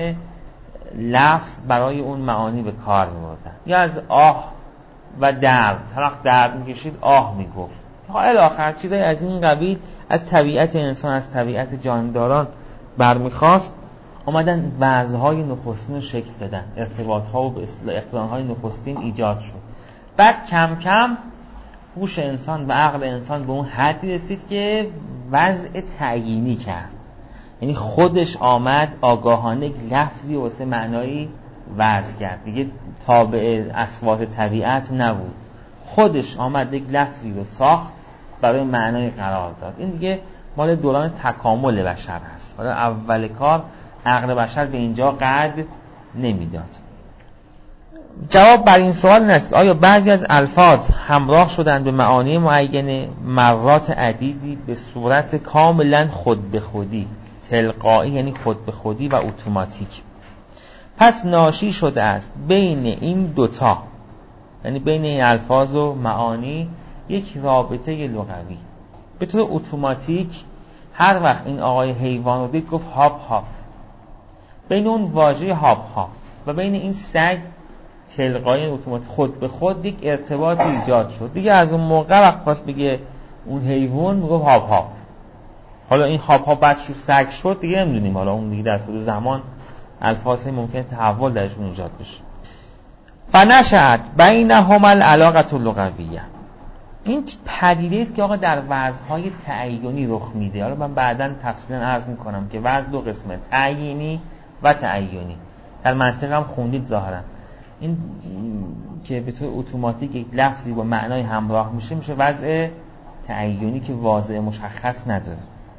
لفظ برای اون معانی به کار می بردن. یا از آه و درد، هر وقت درد می کشید آه می گفت. تا الاخر چیزای از این قبیل از طبیعت انسان، از طبیعت جانداران برمیخواست، آمدن وضعهای نخستین رو شکل دادن، ارتباطها و به اصطلاح اقترانهای نخستین ایجاد شد. بعد کم کم هوش انسان و عقل انسان به اون حدی رسید که وضع تعیینی کرد. یعنی خودش آمد آگاهانه لفظی واسه معنایی وضع کرد، دیگه تابع اصوات طبیعت نبود. خودش آمد یک لفظی رو ساخت برای معنای قرار داد. این دیگه مال دوران تکامل بشر هست. حالا اول کار عقل بشر به اینجا قد نمیداد. جواب بر این سوال این است که آیا بعضی از الفاظ همراه شدند به معانی معینه مرات عدیدی به صورت کاملا خود به خودی، تلقایی یعنی خود به خودی و اتوماتیک. پس ناشی شده است بین این دوتا، یعنی بین این الفاظ و معانی، یک رابطه لغوی. به طور اتوماتیک هر وقت این آقای حیوان رو دید گفت هاپ هاپ. بین اون واژه هاپ هاپ و بین این سگ تلقایی اتوماتیک خود به خود یک ارتباط ایجاد شد. دیگه از اون موقع وقت خواست بگه اون حیوان میگفت هاپ هاپ. حالا این هاپ هاپ بعد شو سگ شد دیگه نمیدونیم، حالا اون دیگه در طول زمان الفاظ ممکنه تحول درشون ایجاد بشه. فنشأت بینهما العلاقة اللغویه. این پدیده است که آقا در وضعهای تعیینی رخ میده. حالا من بعداً تفصیلاً عرض میکنم که وضع دو قسمه، تعیینی و تعیینی. در منطق هم خوندید ظاهرا. این که به طور اتوماتیک یک لفظی با معنای همراه میشه میشه وضع تعیینی که واضح مشخص نداره.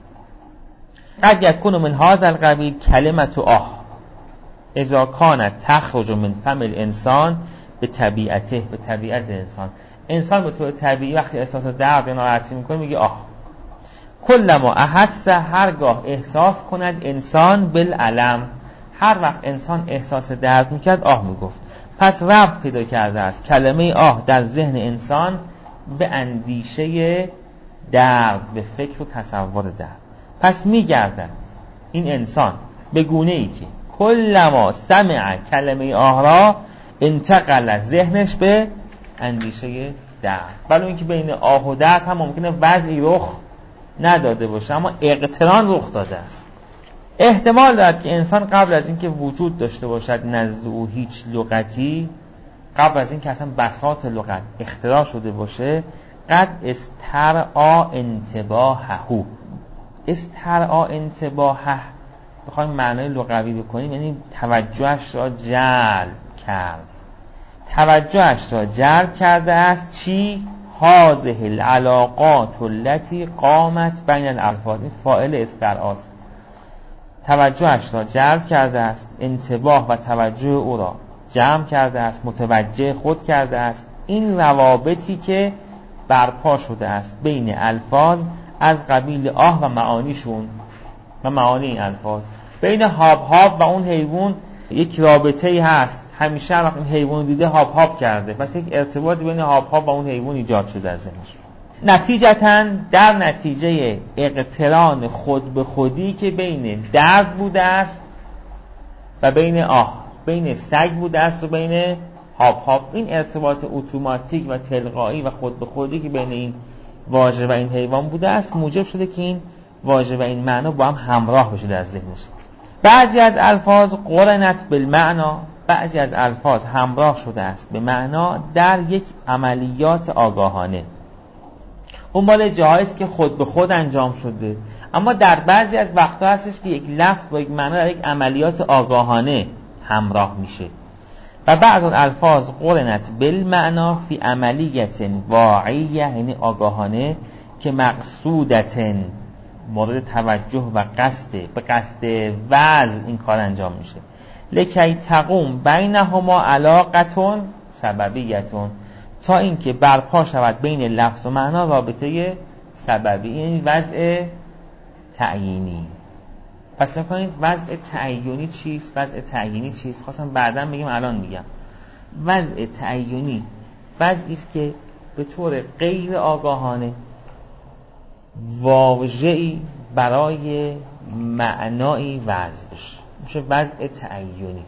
قد یکون من هذا القبیل کلمة آه اذا کانت تخرج من فم الانسان به طبیعته، به طبیعت انسان. انسان به طور طبیعی وقتی احساس درد یا ناراحتی میکنه میگه آه. کلما احس، هرگاه احساس کند انسان بالالم، هر وقت انسان احساس درد میکرد آه میگفت. پس ربط پیدا کرده است کلمه آه در ذهن انسان به اندیشه درد، به فکر و تصور درد. پس میگردد این انسان به گونه ای که کلما سمع کلمه آه را انتقل ذهنش به اندیشه درد. ولی اینکه بین آه و درد هم ممکنه وضعی رخ نداده باشه اما اقتران رخ داده است. احتمال دارد که انسان قبل از اینکه وجود داشته باشد نزد او هیچ لغتی، قبل از اینکه اصلا بساط لغت اختراع شده باشه، قد استرعا انتباهه. استرعا انتباهه بخوایم معنای لغوی بکنیم یعنی توجهش را جلب کرد. توجهش را جلب کرده است چی؟ هذه العلاقات التي قامت بین الالفاظ. این فاعل استرعاست. توجهش را جلب کرده است، انتباه و توجه او را جمع کرده است، متوجه خود کرده است این روابطی که برپا شده است بین الفاظ از قبیل آه و معانیشون و معانی این الفاظ. بین هاپ هاپ و اون حیوان یک رابطه‌ای هست. همیشه هر وقت این حیوان دیده هاپ هاپ کرده، پس یک ارتباطی بین هاپ هاپ و اون حیوان ایجاد شده از ذهنش. نتیجتاً در نتیجه اقتران خود به خودی که بین درد بوده است و بین آه، بین سگ بوده است و بین هاپ هاپ، این ارتباط اتوماتیک و تلقایی و خود به خودی که بین این واژه و این حیوان بوده است موجب شده که این واژه و این معنا با هم همراه بشه در ذهنش. بعضی از الفاظ قرنت بالمعنا، بعضی از الفاظ همراه شده است به معنا در یک عملیات آگاهانه. اون مال جاهایی است که خود به خود انجام شده، اما در بعضی از وقتا هستش که یک لفظ با یک معنا در یک عملیات آگاهانه همراه میشه. و بعض از الفاظ قرنت بالمعنا فی عملیت واعیه، یعنی آگاهانه، که مقصودت مورد توجه و قصد، به قصد وضع این کار انجام میشه. لکی تقوم بینهما علاقتون سببیتون، تا اینکه برپا شود بین لفظ و معنا رابطه سببی، این وضع تعیینی. پس نکنید وضع تعیینی چیست؟ وضع تعیینی چیست؟ خواستم بعداً بگم، الان میگم. وضع تعیینی وضعی است که به طور غیر آگاهانه واژه‌ای برای معنایی وضع بشه، میشه وضع تعیینی.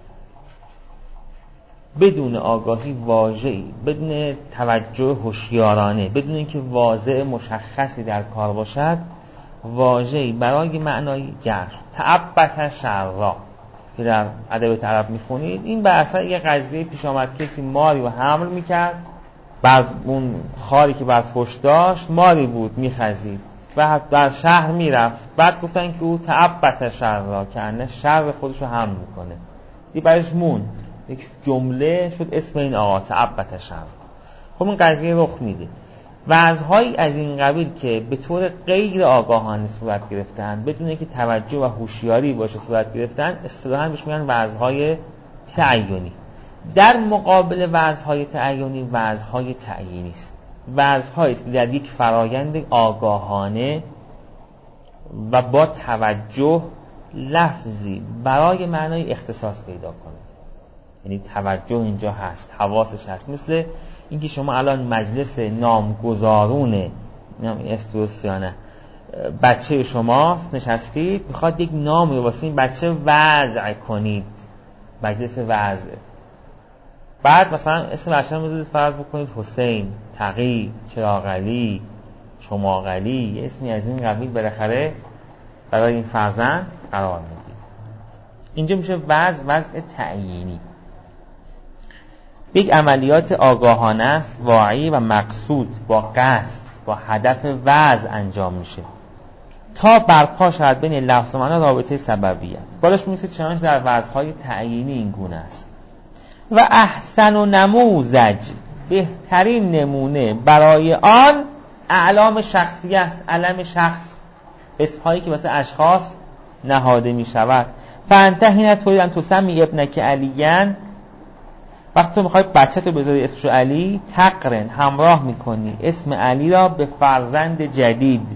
بدون آگاهی واژه‌ای، بدون توجه هوشیارانه، بدون اینکه واضع مشخصی در کار باشد، واژه‌ای برای معنای جر تعبت شرا که در ادبیات عرب میخونید، این بر اثر یه قضیه پیش آمد. کسی ماری رو حمل میکرد، بعد اون خاری که بعد پشت داشت ماری بود، میخزید، بعد در شهر میرفت، بعد گفتن که او تعبت شرا، که انه شر خودش رو حمل میکنه. دی برش مون یک جمله شد اسم این آقا، تعبت شرا. خب این قضیه رخ میده. وضع‌هایی از این قبیل که به طور غیر آگاهانه صورت گرفتن، بدون اینکه توجه و هوشیاری باشه صورت گرفتن، اصطلاحاً بهش میگن وضع‌های تعیینی. در مقابل وضع‌های تعیینی وضع‌های تعیینی است. وضع‌هایی است که در یک فرایند آگاهانه و با توجه لفظی برای معنای اختصاص پیدا کنه، یعنی توجه اینجا هست، حواسش هست. مثل اینکه شما الان مجلس نامگذارون استروسیانه بچه شماست، نشستید، میخواد یک نام رو واسه این بچه وضع کنید، مجلس وضع. بعد مثلا اسم بچه رو میذارید، فرض بکنید حسین، تقی، چراغعلی، چماغعلی، اسمی از این قبیل بالاخره برای این فرزند قرار میدید. اینجا میشه وضع، وضع تعیینی. یک عملیات آگاهانه است، واعی و مقصود، با قصد، با هدف وضع انجام میشه تا برپا شود بین لفظ و معنا رابطه سببیت. بالاش میشه چنانچه در وضعهای تعیینی این گونه است. و احسن و نموذج، بهترین نمونه برای آن اعلام شخصی است، علم شخص، اسمهایی که واسه اشخاص نهاده می شود. فانتهینا تویدن تسمی ابنک علیین، وقتی تو میخوای بچه تو بذاری اسمشو علی، تقرن همراه میکنی اسم علی را به فرزند جدید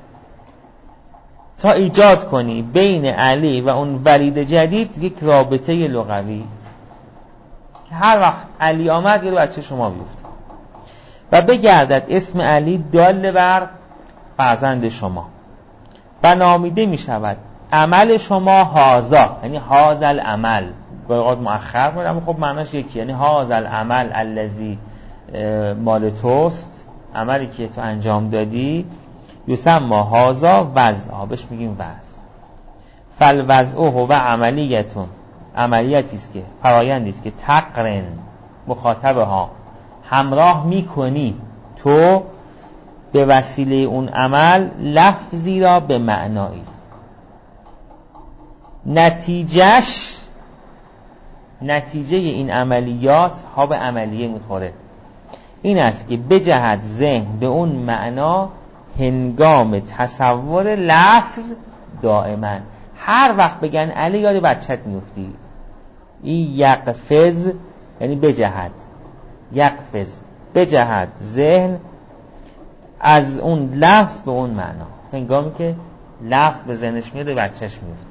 تا ایجاد کنی بین علی و اون ولید جدید یک رابطه لغوی که هر وقت علی آمد یه بچه شما بیفته و بگردد اسم علی دال بر فرزند شما و نامیده میشود عمل شما هازا، یعنی هازل عمل، باید مؤخر کنید اما خب معناش یکی، یعنی هازل عمل الذی مال توست، عملی که تو انجام دادی، یسمى هازا وضع، بهش میگیم وضع. فالوضع هو عملیتون، عملیتی است که فرایندی است که تقرن مخاطبها همراه میکنی تو به وسیله اون عمل لفظی را به معنایی. نتیجهش، نتیجه این عملیات ها به عملیه میخوره، این است که بجهد ذهن به اون معنا هنگام تصور لفظ دائما. هر وقت بگن علی یاد بچت میفتی. این یقفز یعنی بجهد، یقفز بجهد ذهن از اون لفظ به اون معنا، هنگامی که لفظ به ذهنش میاد بچهش میفته.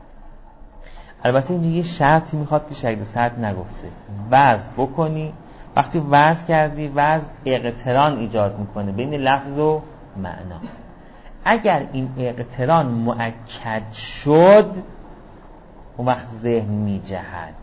البته اینجا یه شرطی میخواد که شاید سرد نگفته، وضع بکنی وقتی وضع کردی وضع اقتران ایجاد میکنه بین لفظ و معنا. اگر این اقتران مؤکد شد اون وقت ذهن میجهد.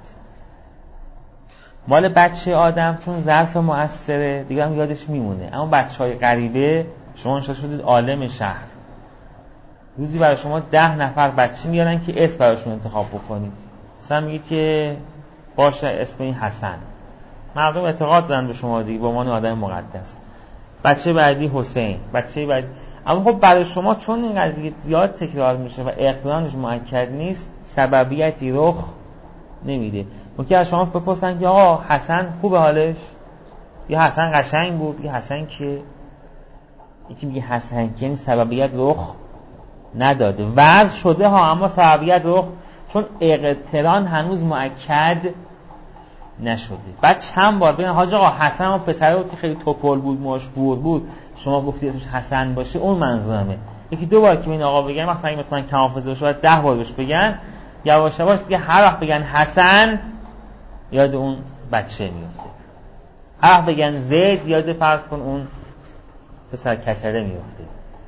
مال بچه آدم چون ظرف مؤثره دیگه هم یادش میمونه، اما بچهای غریبه شما انشاء شدید عالم شهر، روزی برای شما ده نفر بچه میارن که اسم براشون انتخاب بکنید. مثلا میگید که باشه اسم این حسن، مردم اعتقاد دارن به شما دیگه به عنوان آدم مقدس. بچه بعدی حسین، بچه بعدی. اما خب برای شما چون این قضیه زیاد تکرار میشه و اقترانش مؤکد نیست سببیتی رخ نمیده. ممکنه از شما بپرسن که آقا حسن خوبه حالش، یا حسن قشنگ بود، یا حسن که یکی میگه حسن که یعنی سببیت رخ نداده، وضع شده ها اما سببیت رخ چون اقتران هنوز مؤکد نشده. بعد چند بار ببین حاج آقا حسن و پسره بود که خیلی توپل بود موش بور بود شما گفتی اسمش حسن باشه، اون منظورمه. یکی دو بار که این آقا بگن مثلا اگه مثلا کم حافظه باشه بعد ده بار بهش بگن یواش یواش دیگه هر وقت بگن حسن یاد اون بچه میفته، هر وقت بگن زید یاد فرض کن اون پسر کچره میفته.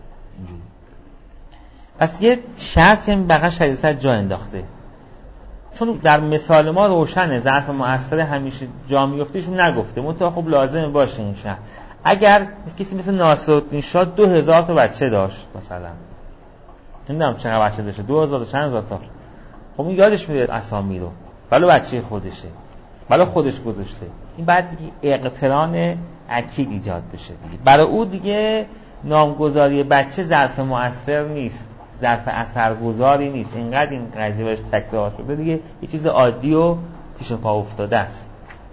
پس یه شرط هم بقیه شریعت جا انداخته، چون در مثال ما روشنه ظرف مؤثر همیشه جا میفتهشون نگفته منتها خب لازم باشه این شرط. اگر کسی مثل ناصرالدین شاه دو هزار تا بچه داشت مثلا نمیدونم چقدر بچه داشته، دو هزار تا چند هزار تا، خب این یادش میره اسامی رو، بله بچه خودشه، بله خودش گذاشته، این بعد دیگه اقتران اکید ایجاد بشه دیگه. برای او دیگه نامگذاری بچه ظرف مؤثر نیست، ظرف اثرگذاری نیست، اینقدر این قضیه بهش تکرار شده دیگه یه چیز عادی و پیش پا افتاده است.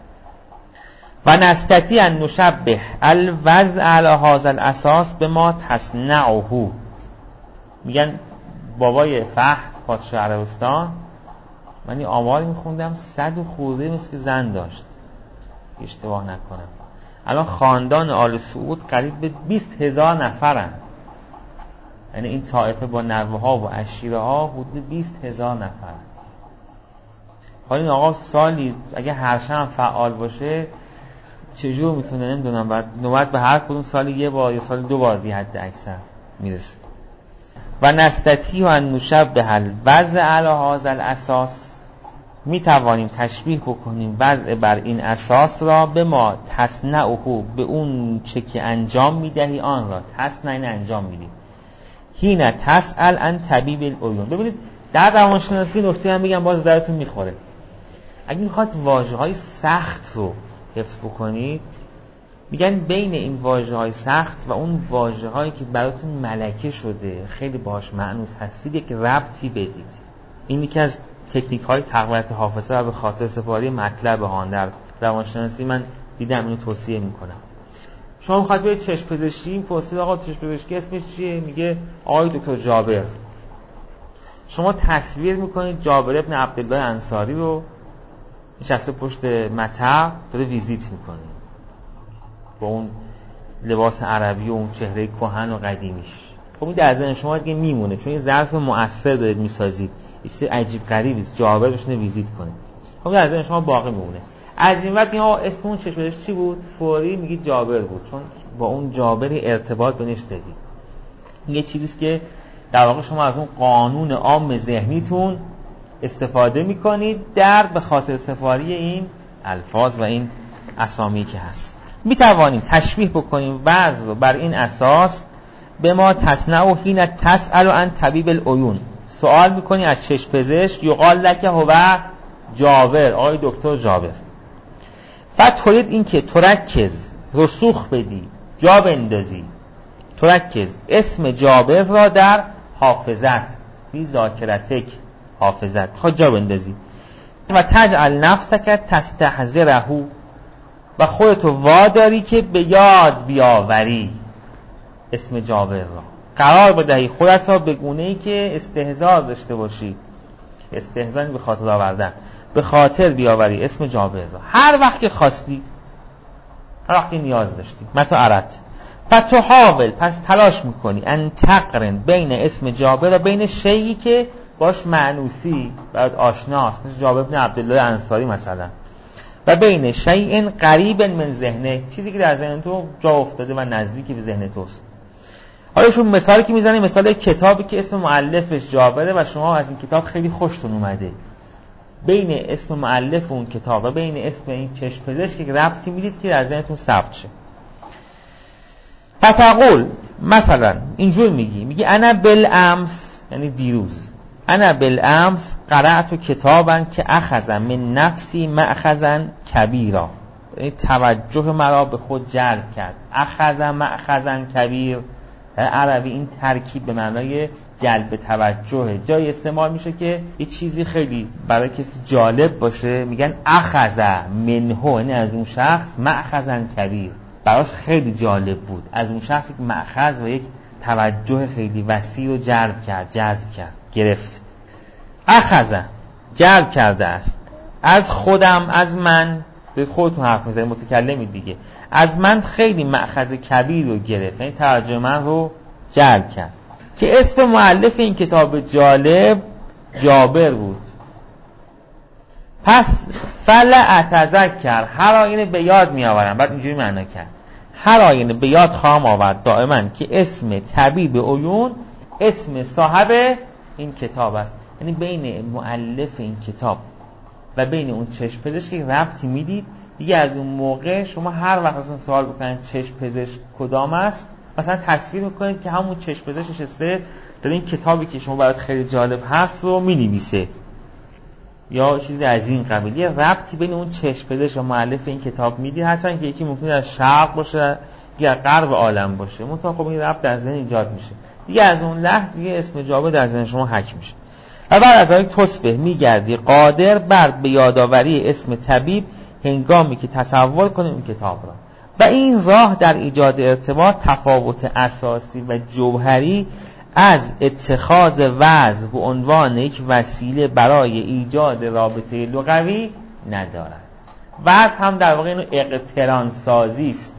و نستطیع ان نشبه الوضع علی هذا الاساس به ما تصنعه. میگن بابای فهد پادشاه عربستان، من این آمار میخوندم صد و خورده مثل زن داشت اشتباه نکنم. الان خاندان آل سعود قریب به بیست هزار نفرن، یعنی این طائفه با نوه ها و عشیره ها حدود بیست هزار نفر. حالا این آقا سالی اگه هر شب فعال باشه چجور میتونه نمیدونم بعد نوبت به هر کدوم سالی یه بار یا سالی دو بار بی حد اکثر میرسه. و نستطیع ان نشبه الوضع علی هذا الاساس، میتوانیم تشبیه بکنیم وضع بر این اساس را به ما تصنعه، به اون چه که انجام میدهی آن را تصنع این انجام میدی. هین تسأل عن طبیب العیون. ببینید در روانشناسی نکته هم بگم باز درتون میخوره، اگه میخواد واژه‌های سخت رو حفظ بکنید میگن بین این واژه‌های سخت و اون واژه‌هایی که براتون ملکه شده خیلی باهاش مأنوس هستید یک ربطی بدید. این یکی از تکنیک‌های تقویت حافظه و به خاطر سپاری مطلب ها در روانشناسی من دیدم، اینو توصیه میکنم. شما میخواد برید چشم پزشکی، پرسید آقا چشم پزشکی اسمش چیه؟ میگه آقای دکتر جابر. شما تصویر میکنید جابر ابن عبدالله انصاری رو نشسته پشت مطب داره ویزیت میکنه با اون لباس عربی و اون چهره کهن و قدیمیش. خب این در ذهن شما دیگه میمونه چون یه ظرف مؤثر دارید میسازید، این عجیب غریبی است جابر بشینه ویزیت کنه. خب در ذهن شما باقی میمونه. از این وقت میگه اسم اون چشم پزشک چی بود؟ فوری میگید جابر بود، چون با اون جابری ارتباط بهش دادید. این یه چیزیست که در واقع شما از اون قانون عام ذهنیتون استفاده میکنید در به خاطر سپاری این الفاظ و این اسامی که هست. میتوانیم تشبیه بکنیم وضع رو بر این اساس به ما تصنع و حین تسأل عن طبیب العیون. سوال میکنی از چشم پزشک، یقال لک هو جابر، آقای دکتر جابر. بعد ترید این که ترکز رسوخ بدی، جا بندازی، ترکز اسم جابر را در حافظت بی ذاکرتک، حافظت خود جا بندازی. و تجعل نفسک تستحضره، و خودتو واداری که به یاد بیاوری اسم جابر را، قرار بدهی خودت را به گونه‌ای که استحضار داشته باشی، استحضار به خاطر آوردن، به خاطر بیاوری اسم جابر را هر وقت که خواستی، هر وقت نیاز داشتی. متى اردت فتحاول، پس تلاش میکنی ان تقرن بین اسم جابر و بین شیئی که باش معنوسی برات آشناست، مثل جابر بن عبدالله انصاری مثلا، و بین شیء قریب من ذهنه، چیزی که در ذهن تو جا افتاده و نزدیکی به ذهن توست. حالا شون مثالی که میزنه مثال کتابی که اسم مؤلفش جابره و شما از این کتاب خیلی خوشتون اومده، بین اسم مؤلف اون کتاب و بین اسم این چشم پزشک که ربطی میدید که در ذهنتون ثبت شه. فتقول مثلا اینجور میگی میگی انا بالامس، یعنی دیروز، انا بالامس قرأت کتابا که اخذ من نفسی مأخذا کبیرا، یعنی توجه مرا به خود جلب کرد. اخذ مأخذا کبیر در عربی این ترکیب به معنای جلب توجه جای استعمال میشه که یه چیزی خیلی برای کسی جالب باشه، میگن اخذ منه، یعنی از اون شخص، مأخذا کبیر، براش خیلی جالب بود، از اون شخص یک مأخذ و یک توجه خیلی وسیع رو جلب کرد، جذب کرد، گرفت. اخذ جلب کرده است، از خودم، از من، دید خودتون حرف میزنید متکلمی دیگه، از من خیلی مأخذ کبیر رو گرفت، یعنی توجه من رو جلب کرد. که اسم مؤلف این کتاب جالب جابر بود. پس فلا اتذکر، هر آینه به یاد می آورم، بعد اینجوری معنا کرد، هر آینه به یاد خواهم آورد دائما که اسم طبیب عیون اسم صاحب این کتاب است. یعنی بین مؤلف این کتاب و بین اون چشم پزشک ربطی میدید دیگه. از اون موقع شما هر وقت از اون سوال بکنید چشم پزشک کدام است، مثلا تصویر میکنید که همون چشم پزشک نشسته در این کتابی که شما برات خیلی جالب هست رو مینویسه یا چیزی از این قبیل. یه ربطی بین اون چشم پزشک و مؤلف این کتاب میدید، هرچند که یکی ممکنه از شرق باشه یا غرب عالم باشه، منتها خب این ربط در ذهن ایجاد میشه دیگه. از اون لحظه دیگه اسم جابر در ذهن شما حک میشه. و بعد از آن تصبح میگردی قادر بر به یادآوری اسم طبیب هنگامی که تصور کنیم این کتاب را. و این راه در ایجاد ارتباط تفاوت اساسی و جوهری از اتخاذ وضع به عنوان یک وسیله برای ایجاد رابطه لغوی ندارد. وضع هم در واقع اینو اقتران سازی است،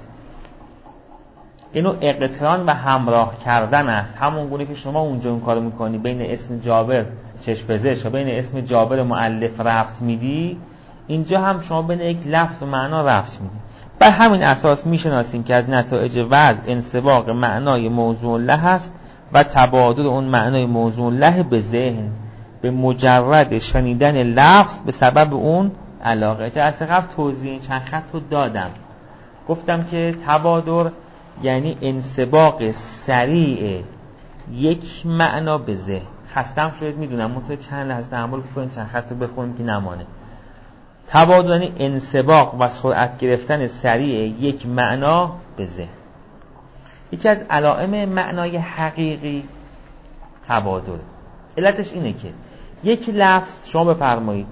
اینو اقتران و همراه کردن است. همون گونه که شما اونجا اون کارو میکنی بین اسم جابر چشم پزشک و بین اسم جابر مؤلف ربط میدی، اینجا هم شما بین یک لفظ و معنا ربط میدی. بر همین اساس میشناسیم که از نتایج وضع انسباق معنای موضوع له است و تبادل اون معنای موضوع له به ذهن به مجرد شنیدن لفظ به سبب اون علاقه. جلسه قبل توضیح چند خط رو دادم، گفتم که تبادل یعنی انسباق سریع یک معنا به ذهن. خستم شدید میدونم، منطقه چند لحظه تحمل بکنید چند خط رو بخونیم که نمانه. تبادل یعنی انسباق و سرعت گرفتن سریع یک معنا به ذهن. یکی از علائم معنای حقیقی تبادل، علتش اینه که یک لفظ شما بفرمایید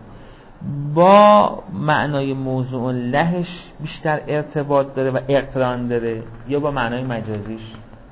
با معنای موضوع لهش بیشتر ارتباط داره و اقتران داره یا با معنای مجازیش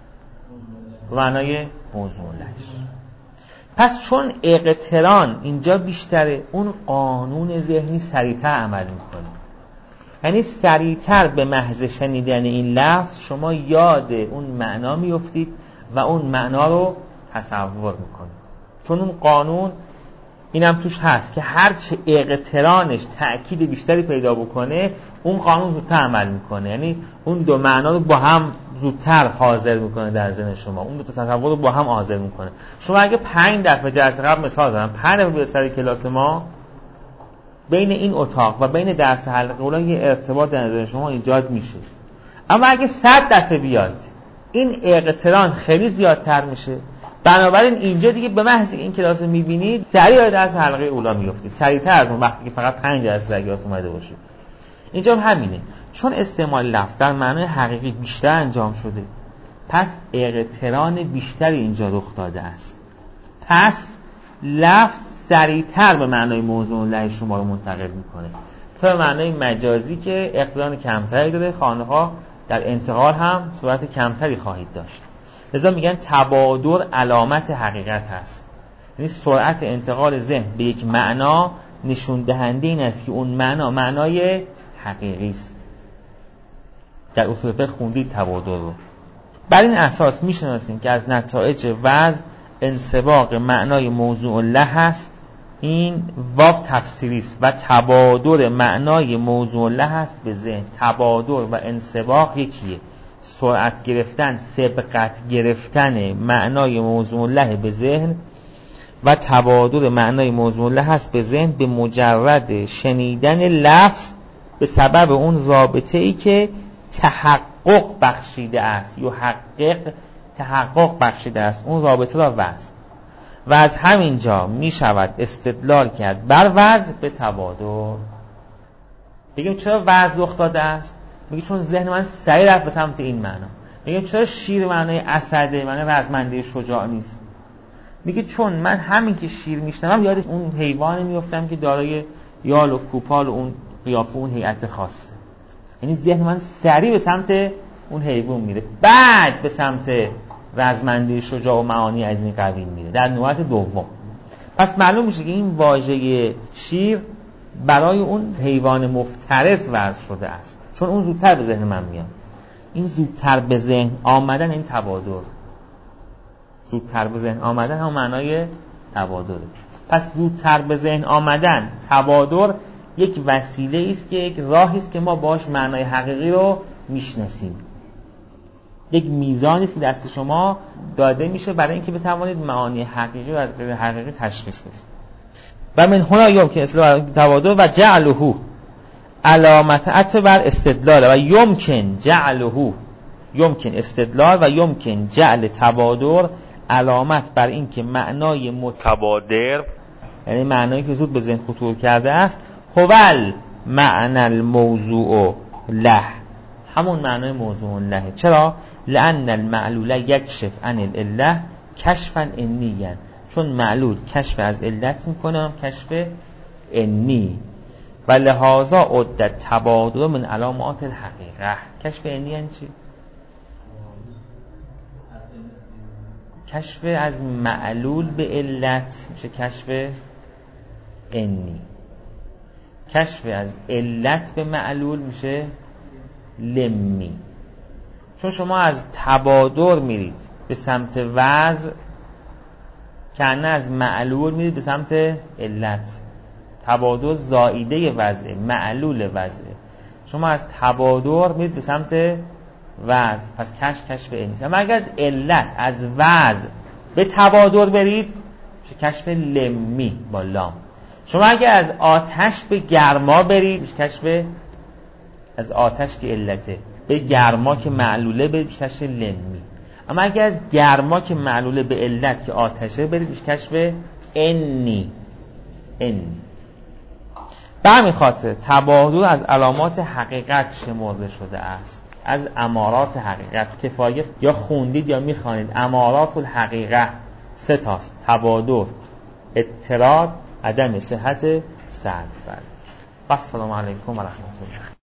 با معنای موضوع لهش. پس چون اقتران اینجا بیشتره، اون قانون ذهنی سریعتر عمل میکنه، یعنی سریعتر به محض شنیدن این لفظ شما یاد اون معنا میافتید و اون معنا رو تصور میکنید، چون اون قانون اینم توش هست که هرچه اقترانش تأکید بیشتری پیدا بکنه اون قانون زودتر عمل میکنه، یعنی اون دو معنا رو با هم زودتر حاضر میکنه در ذهن شما، اون دو تا تصور رو با هم حاضر میکنه. شما اگه پنج دفعه جلسه قبل مثال زدم، پنج دفعه به سر کلاس ما بین این اتاق و بین درس حلقه اولا یه ارتباط در ذهن شما ایجاد میشه، اما اگه صد دفعه بیاد این اقتران خیلی زیادتر میشه. بنابراین اینجا دیگه به محض این کلاس رو میبینید سریع درس حلقه اولا میافتید، سریعتر از اون وقتی که فقط پنج جلسه در کلاس اومده باشید. اینجا هم همینه، چون استعمال لفظ در معنای حقیقی بیشتر انجام شده پس اقتران بیشتری اینجا رخ داده است، پس لفظ سریعتر به معنای موضوع له شما رو منتقل میکنه تا به معنای مجازی که اقتران کمتری داره. خانه‌ها در انتقال هم صورت کمتری خواهید داشت، لذا میگن تبادل علامت حقیقت هست، یعنی سرعت انتقال ذهن به یک معنا نشون دهنده این است که اون معنا معنای حقیقی است. در اصول فقه خوندید تبادل رو. بر این اساس میشناسیم که از نتایج وضع انسباق معنای موضوع له هست این واو تفسیری است و تبادر معنای موضوع له است به ذهن. تبادر و انسباق یکیه، سرعت گرفتن، سبقت گرفتن معنای موضوع له به ذهن و تبادر معنای موضوع له است به ذهن به مجرد شنیدن لفظ به سبب اون رابطه ای که تحقق بخشیده است، یحقق تحقق بخشیده است، اون رابطه را وصل. و از همین جا می شود استدلال کرد بر وضع به تبادر. بگیم چرا وضع رخ داده است؟ میگه چون ذهن من سریع رفت به سمت این معنا. میگیم چرا شیر معنای اسده، معنای رزمنده شجاع نیست؟ میگه چون من همین که شیر میشنوم یاد اون حیوانی میافتم که دارای یال و کوپال و اون قیافه اون هیئت خاصه. یعنی ذهن من سریع به سمت اون حیوان میره، بعد به سمت رزمنده شجاع و معانی از این قبیل میره در نوبت دوم. پس معلوم میشه که این واژه شیر برای اون حیوان مفترس وضع شده است، چون اون زودتر به ذهن من میاد. این زودتر به ذهن آمدن، این تبادر، زودتر به ذهن آمدن هم معنای تبادره. پس زودتر به ذهن آمدن، تبادر، یک وسیله است که یک راهی است که ما باش معنای حقیقی رو میشناسیم. یک میزانی است که دست شما داده میشه برای اینکه بتوانید معانی حقیقی و از غیر حقیقی تشخیص بدید. و من هنا یمکن استدلال تبادر و جعله علامت عطف بر استدلال و یمکن جعله، یمکن استدلال و یمکن جعل تبادر علامت بر این که معنای متبادر، یعنی معنایی که زود به ذهن خطور کرده است، هوال معنی الموضوع له، همون معنای موضوع له. چرا؟ لأن المعلول یکشف عن العله کشفا عنیا، چون معلول کشف از علت میکنه، کشف عنی، و لهذا عدت تبادر من علامات الحقیقه. کشف عنی یعنی چی؟ کشف از معلول به علت میشه کشف عنی، کشف از علت به معلول میشه لمی. چون شما از تبادر میرید به سمت وضع، کنه از معلول میرید به سمت علت. تبادر زائیده وضع، معلول وضع. شما از تبادر میرید به سمت وضع، پس کشف کشف عنی. اما اگر از علت، از وضع به تبادر برید میشه کشف لمی با لام. شما اگر از آتش به گرما برید میشه کشف از آتش که علته به گرما که معلوله برید میشه کشف لمی. اما اگر از گرما که معلوله به علت که آتشه برید میشه کشف عنی. عنی. به همین خاطر تبادر از علامات حقیقت شمرده شده است، از امارات حقیقت. کفایه یا خوندید یا میخوانید امارات الحقیقه سه تاست: تبادر، اضطراد، عدم صحت سند. و السلام علیکم و رحمت الله.